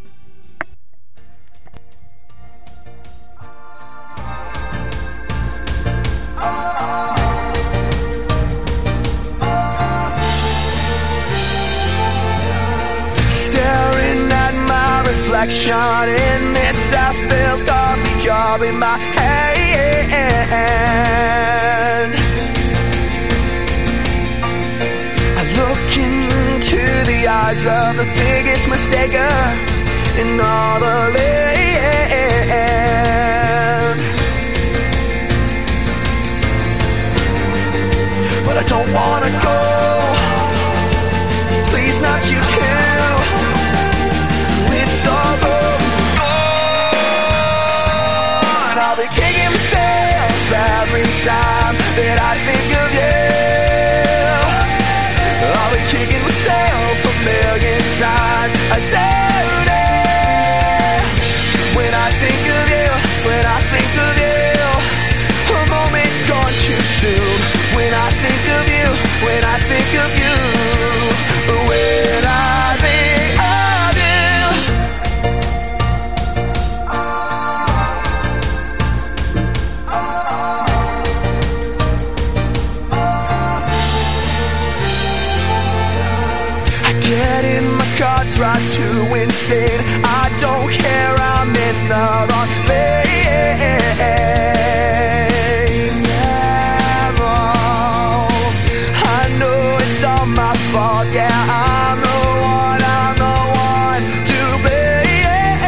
Staring at my reflection in this I-filled coffee cup in my hand. I look into the eyes of the biggest mistaker in all the land. But I don't wanna go, please not you too. It's all gone. I'll be kicking myself every time that I think of you. I'll be kicking myself a million times a day. When I think of you, when I think of you, a moment gone too soon. When I think of you, when I think of you, when I think of you. I get in my car, drive too insane. I don't care, I'm in the wrong lane. Yeah, wrong. I know it's all my fault. Yeah, I'm the one, I'm the one to blame.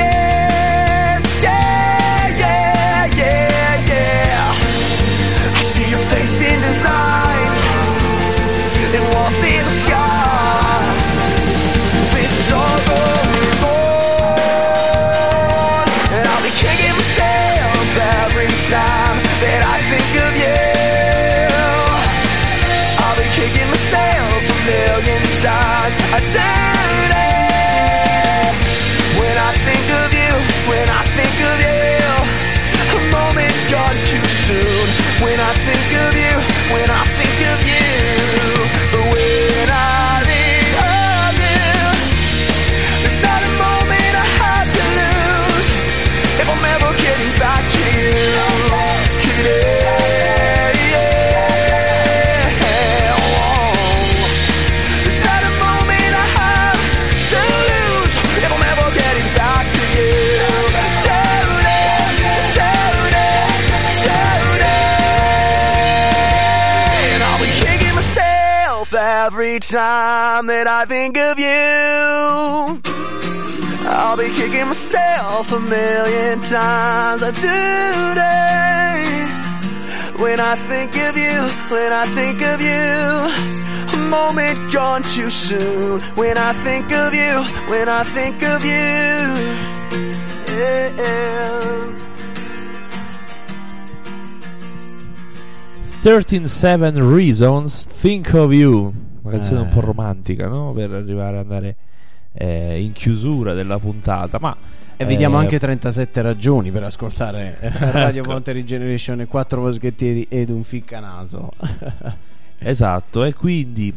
Yeah, yeah, yeah, yeah. I see your face in designs and walls in the sky. It's all going on, and I'll be every time that I think of you, I'll be kicking myself a million times today. When I think of you, when I think of you, a moment gone too soon. When I think of you, when I think of you, yeah. thirteen seven Reasons Think of You, una canzone Eh. un po' romantica, no? Per arrivare ad andare eh, in chiusura della puntata, ma E vediamo eh, anche trentasette ragioni per ascoltare eh, Radio Ecco. Ponte Regeneration e quattro moschettieri ed un ficcanaso. esatto. E quindi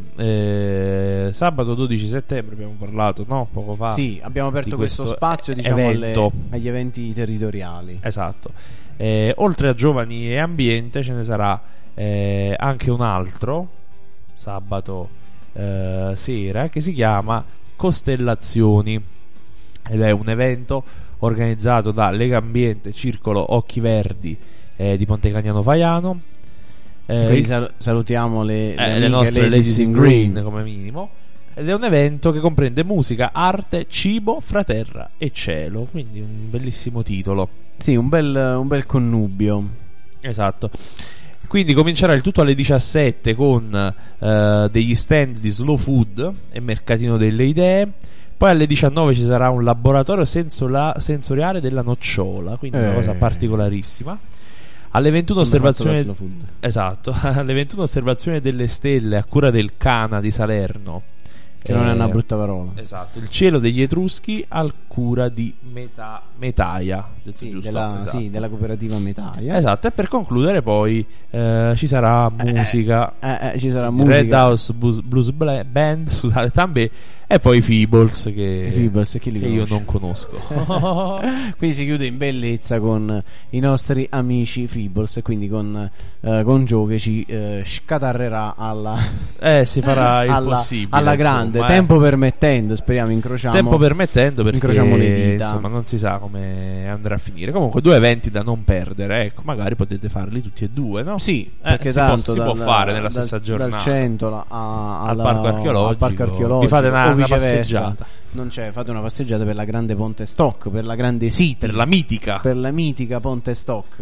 eh, sabato dodici settembre abbiamo parlato, no? Poco fa. Sì, abbiamo aperto di questo, questo spazio, diciamo, alle- evento. agli eventi territoriali. Esatto. Eh, oltre a giovani e ambiente ce ne sarà eh, anche un altro sabato eh, sera che si chiama Costellazioni, ed è un evento organizzato da Lega Ambiente Circolo Occhi Verdi eh, di Pontecagnano Faiano. Eh, Quindi il- sal- salutiamo le, eh, le le amiche nostre Ladies in Green. come minimo. Ed è un evento che comprende musica, arte, cibo, fra terra e cielo. Quindi un bellissimo titolo. Sì, un bel, un bel connubio. Esatto. Quindi comincerà il tutto alle diciassette con eh, degli stand di slow food e mercatino delle idee. Poi alle diciannove ci sarà un laboratorio sensola- sensoriale della nocciola, quindi una Eh. cosa particolarissima. Alle ventuno Sembra fatto da osservazione slow food. Esatto, alle ventuno osservazione delle stelle a cura del Cana di Salerno. Che non è Eh, una brutta parola. Esatto, il cielo degli Etruschi al cura di Meta- Metaia, detto Sì, giusto? della, Esatto. sì, della cooperativa Metaia. Esatto, e per concludere poi eh, ci sarà musica, Eh, eh, ci sarà musica. Red House Blues, Blues Bla- Band, scusate, Tambe, e poi i Feebles che, I Feebles, chi li che io conosce? non conosco. Quindi si chiude in bellezza con i nostri amici Feebles e quindi con, eh, con Joe che ci eh, scatarrerà alla, Eh, si farà il alla, possibile, alla grande, insomma, eh. tempo permettendo, speriamo, incrociamo Tempo permettendo, perché incrociamo le dita. insomma non si sa come andrà a finire. Comunque due eventi da non perdere, ecco, magari potete farli tutti e due, no? Sì, Eh, perché si può- tanto si può dal- fare nella dal- stessa giornata. dal Centola a- Al alla- parco archeologico, al parco archeologico vi fate una- o una viceversa. passeggiata. Non c'è, fate una passeggiata per la grande Ponte Stock, per la grande City, Per la mitica. per la mitica Ponte Stock.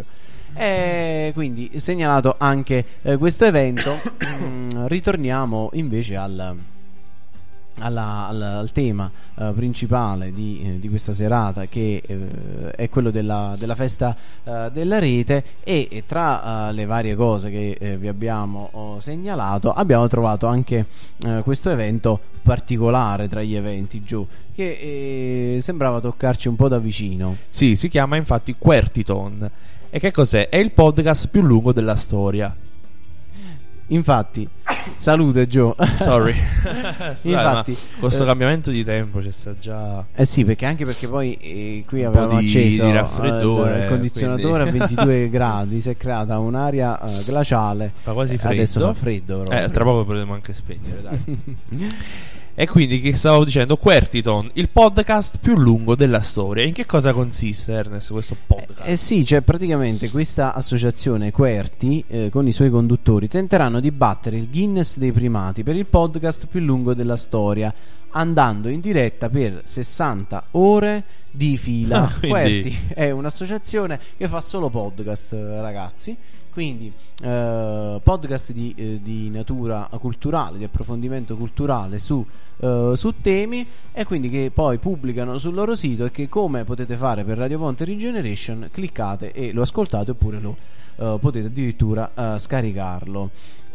E quindi segnalato anche eh, questo evento. Mm, ritorniamo invece al alla- al, al tema eh, principale di, eh, di questa serata, che eh, è quello della, della festa eh, della rete, e, e tra eh, le varie cose che eh, vi abbiamo oh, segnalato abbiamo trovato anche eh, questo evento particolare tra gli eventi, Gio, che eh, sembrava toccarci un po' da vicino. Sì, si chiama infatti Quertiton. E che cos'è? È il podcast più lungo della storia. Infatti, salute Gio. Sorry. Infatti, Infatti, con questo eh, cambiamento di tempo c'è sta già. Eh sì, perché anche perché poi eh, qui Un po' avevamo di- acceso di raffreddore, eh, il condizionatore quindi- a ventidue gradi, si è creata un'aria eh, glaciale. Fa quasi Eh, freddo. Adesso fa freddo, proprio. Eh, tra poco potremo anche spegnere, dai. E quindi che stavo dicendo? Quertiton, il podcast più lungo della storia. In che cosa consiste, Ernest, questo podcast? Eh sì, cioè praticamente questa associazione Querti eh, con i suoi conduttori tenteranno di battere il Guinness dei primati per il podcast più lungo della storia, andando in diretta per sessanta ore di fila. Ah, quindi- Querti è un'associazione che fa solo podcast, eh, ragazzi. Quindi eh, podcast di, eh, di natura culturale, di approfondimento culturale su, eh, su temi, e quindi che poi pubblicano sul loro sito, e che, come potete fare per Radio Ponte Regeneration, cliccate e lo ascoltate, oppure lo eh, potete addirittura eh, scaricarlo.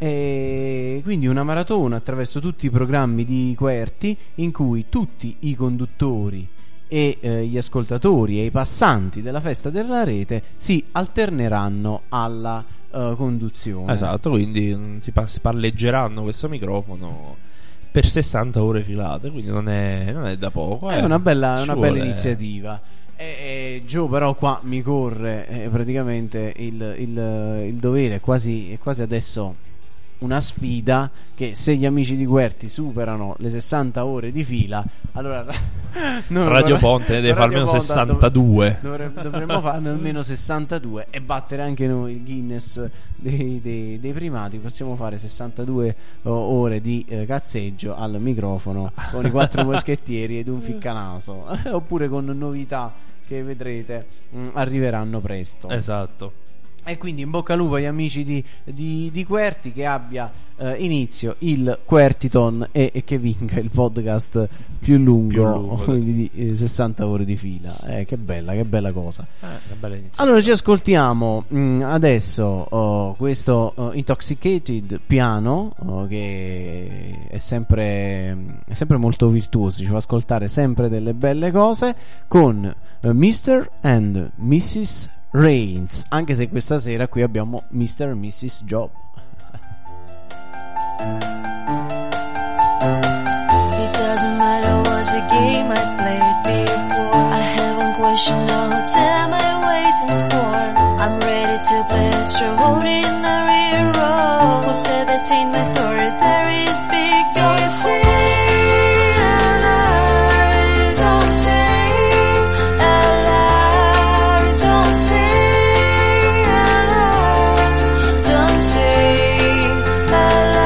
E quindi una maratona attraverso tutti i programmi di Querti, in cui tutti i conduttori e eh, gli ascoltatori e i passanti della festa della rete si alterneranno alla eh, conduzione. Esatto, quindi mm, si pa- spalleggeranno questo microfono per sessanta ore filate, quindi non è, non è da poco. È eh. una bella, Ci una bella vuole- iniziativa. E, e Gio, però qua mi corre eh, praticamente il, il, il dovere, è quasi, è quasi adesso una sfida, che se gli amici di Querti superano le sessanta ore di fila, allora Non Radio vorrei- Ponte ne deve fare Radio almeno Ponte sessantadue. dovre- dovremmo farne almeno sessantadue e battere anche noi il Guinness dei, dei- dei primati. Possiamo fare sessantadue o- ore di eh, cazzeggio al microfono con i quattro moschettieri ed un ficcanaso oppure con novità che vedrete mh, arriveranno presto. Esatto. E quindi in bocca al lupo agli amici di, di, di Querti, che abbia eh, inizio il Quertiton e, e che vinca il podcast più lungo, Più lungo, quindi di eh, sessanta ore di fila. Eh, che bella, che bella cosa. Eh, una bella iniziativa. Allora ci ascoltiamo mh, adesso oh, questo oh, Intoxicated piano oh, che è sempre, è sempre molto virtuoso, ci fa ascoltare sempre delle belle cose con eh, mister and missus Reigns, anche se questa sera qui abbiamo mister e missus Job. It doesn't matter what's a game I played before. I haven't questioned the whole time I'm waiting for. I'm ready to play extraordinary role. Who said that in my story there is big don't say a lie, don't say a lie, don't say a lie, don't say a lie.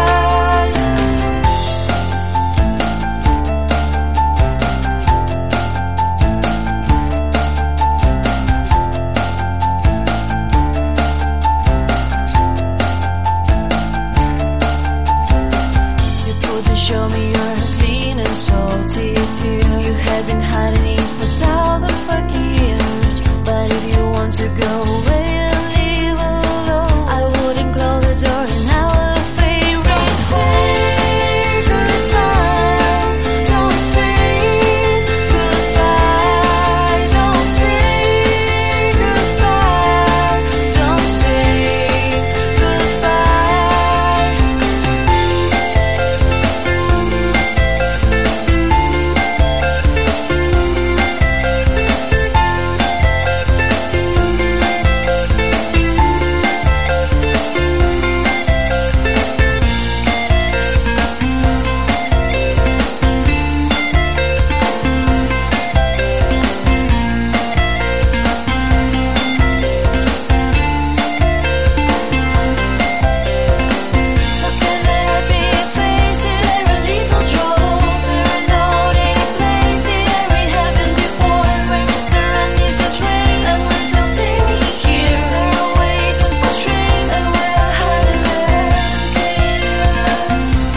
You couldn't show me you're clean and salty too. You had been hiding it for thousand fucking years. But if you want to go away and leave alone, I wouldn't close the door and I will fade. Don't say goodbye. Don't say goodbye. Don't say goodbye. Don't say goodbye. Look at the happy faces, every little troubles. There are no any places where it happened before. Where mister and missus Rain and we're still staying here. They're waiting for trains and we're hiding there. Serious.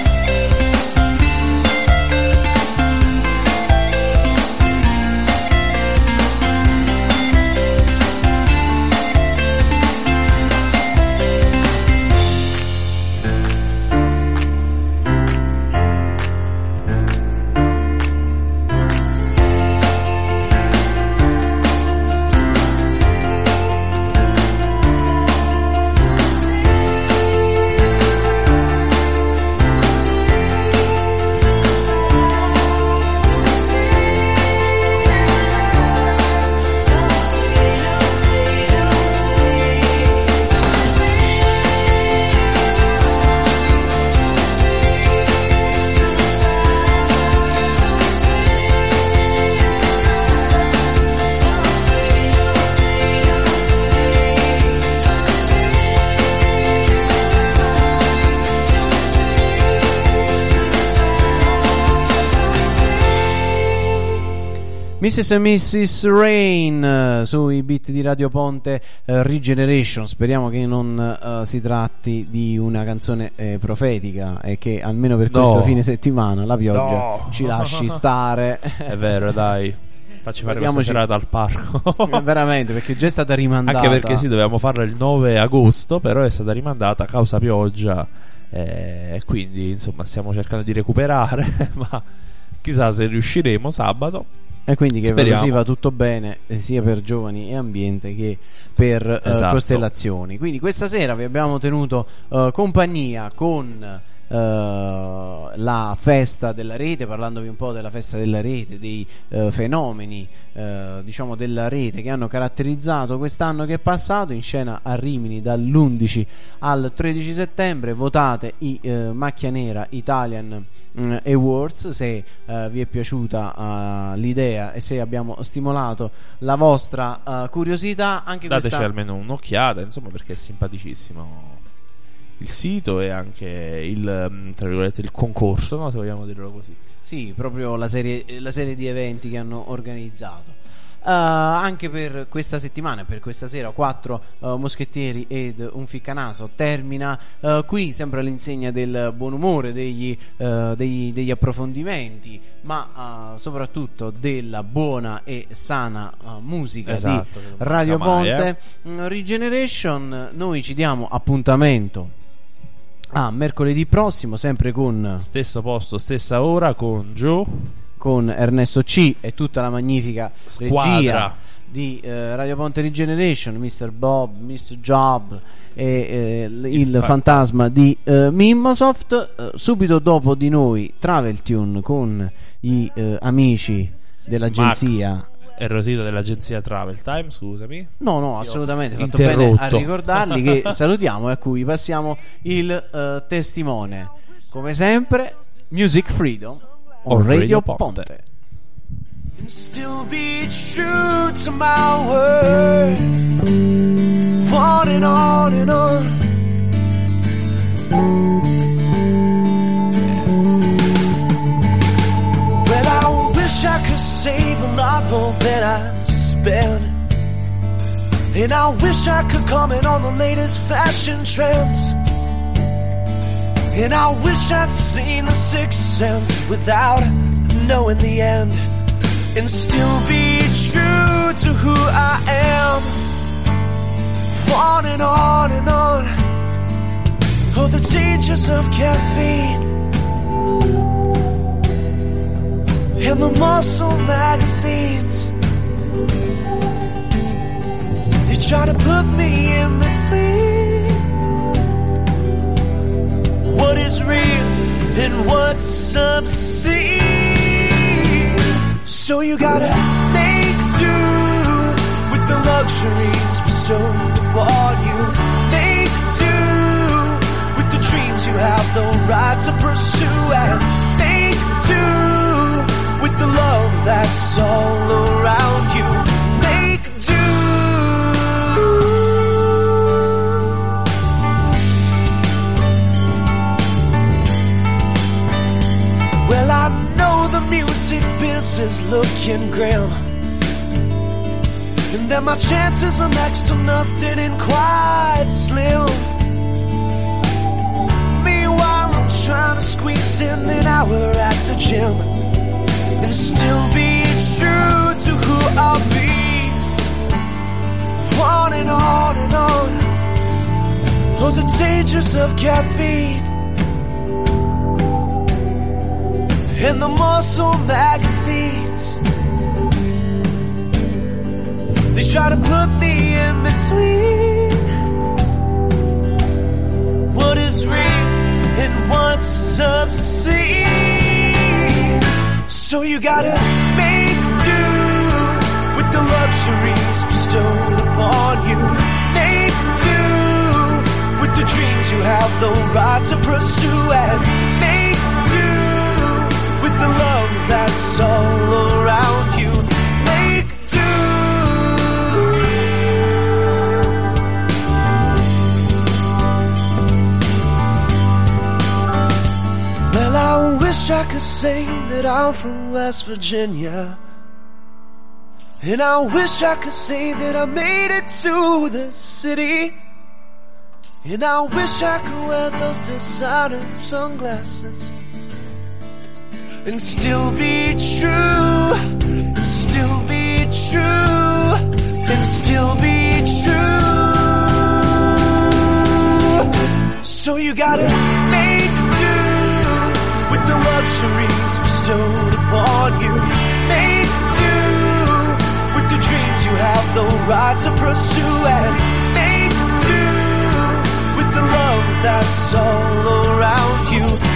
missus e missus Rain eh, sui beat di Radio Ponte eh, Regeneration. Speriamo che non eh, si tratti di una canzone eh, profetica e che almeno per No. questo fine settimana la pioggia No. ci lasci stare. È vero, dai. Facci fare questa Vediamoci- serata al parco. Eh, veramente, perché già è stata rimandata. Anche perché sì, dovevamo farla il nove agosto, però è stata rimandata a causa pioggia. E quindi insomma stiamo cercando di recuperare. Ma chissà se riusciremo sabato. E quindi che Speriamo. così va tutto bene eh, sia per giovani e ambiente che per eh, Esatto. costellazioni. Quindi questa sera vi abbiamo tenuto eh, compagnia con uh, la festa della rete, parlandovi un po' della festa della rete, dei uh, fenomeni uh, diciamo della rete che hanno caratterizzato quest'anno che è passato, in scena a Rimini dall'undici al tredici settembre. Votate i uh, Macchia Nera Italian uh, Awards se uh, vi è piaciuta uh, l'idea e se abbiamo stimolato la vostra uh, curiosità. Anche dateci questa... almeno un'occhiata, insomma, perché è simpaticissimo il sito e anche il, tra virgolette, il concorso, no? Se vogliamo dirlo così. Sì, proprio la serie, la serie di eventi che hanno organizzato. Uh, anche per questa settimana, per questa sera, quattro uh, moschettieri ed un ficcanaso termina uh, qui, sempre all'insegna del buon umore, degli, uh, degli, degli approfondimenti, ma uh, soprattutto della buona e sana uh, musica, esatto, di Radio mai, Ponte eh. Regeneration. Noi ci diamo appuntamento a mercoledì prossimo, sempre con stesso posto, stessa ora, con Joe, con Ernesto C e tutta la magnifica squadra regia di eh, Radio Ponte Regeneration, mister Bob, mister Job e eh, il, il fa- fantasma di eh, Mimmosoft. Eh, subito dopo di noi Travel Tune con gli eh, amici dell'agenzia Max e Rosita dell'agenzia Travel Time, scusami. No, no, assolutamente, fatto interrotto. bene a ricordarli che salutiamo e a cui passiamo il eh, testimone. Come sempre, Music Freedom on Radio Ponte. And still be true to my word. On and on and on. Well, I wish I could save a lot more than I spend. And I wish I could comment on the latest fashion trends. And I wish I'd seen the sixth sense without knowing the end. And still be true to who I am. On and on and on. Oh, the dangers of caffeine and the muscle magazines. They try to put me in between what is real and what's obscene. So you gotta make do with the luxuries bestowed upon you. Make do with the dreams you have the right to pursue. And make do with the love that's all around you. Make do. Well, I know the music biz is looking grim, and that my chances are next to nothing and quite slim. Meanwhile, I'm trying to squeeze in an hour at the gym and still be true to who I'll be. On and on and on. Oh, the dangers of caffeine and the muscle magazines. They try to put me in between what is real and what's obscene. So you gotta make do with the luxuries bestowed upon you. Make do with the dreams you have the right to pursue. And make do with the love that's all around you. Make do. Well, I wish I could say that I'm from West Virginia, and I wish I could say that I made it to the city, and I wish I could wear those designer sunglasses and still be true, and still be true, and still be true. So you gotta make do with the luxuries bestowed upon you. Make do with the dreams you have the right to pursue. And make do with the love that's all around you.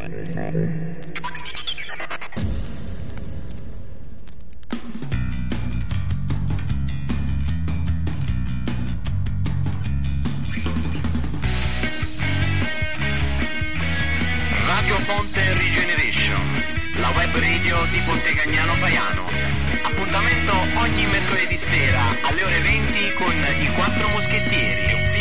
Radio Ponte Regeneration, la web radio di Pontecagnano Paiano. Appuntamento ogni mercoledì sera alle ore venti con i quattro moschettieri.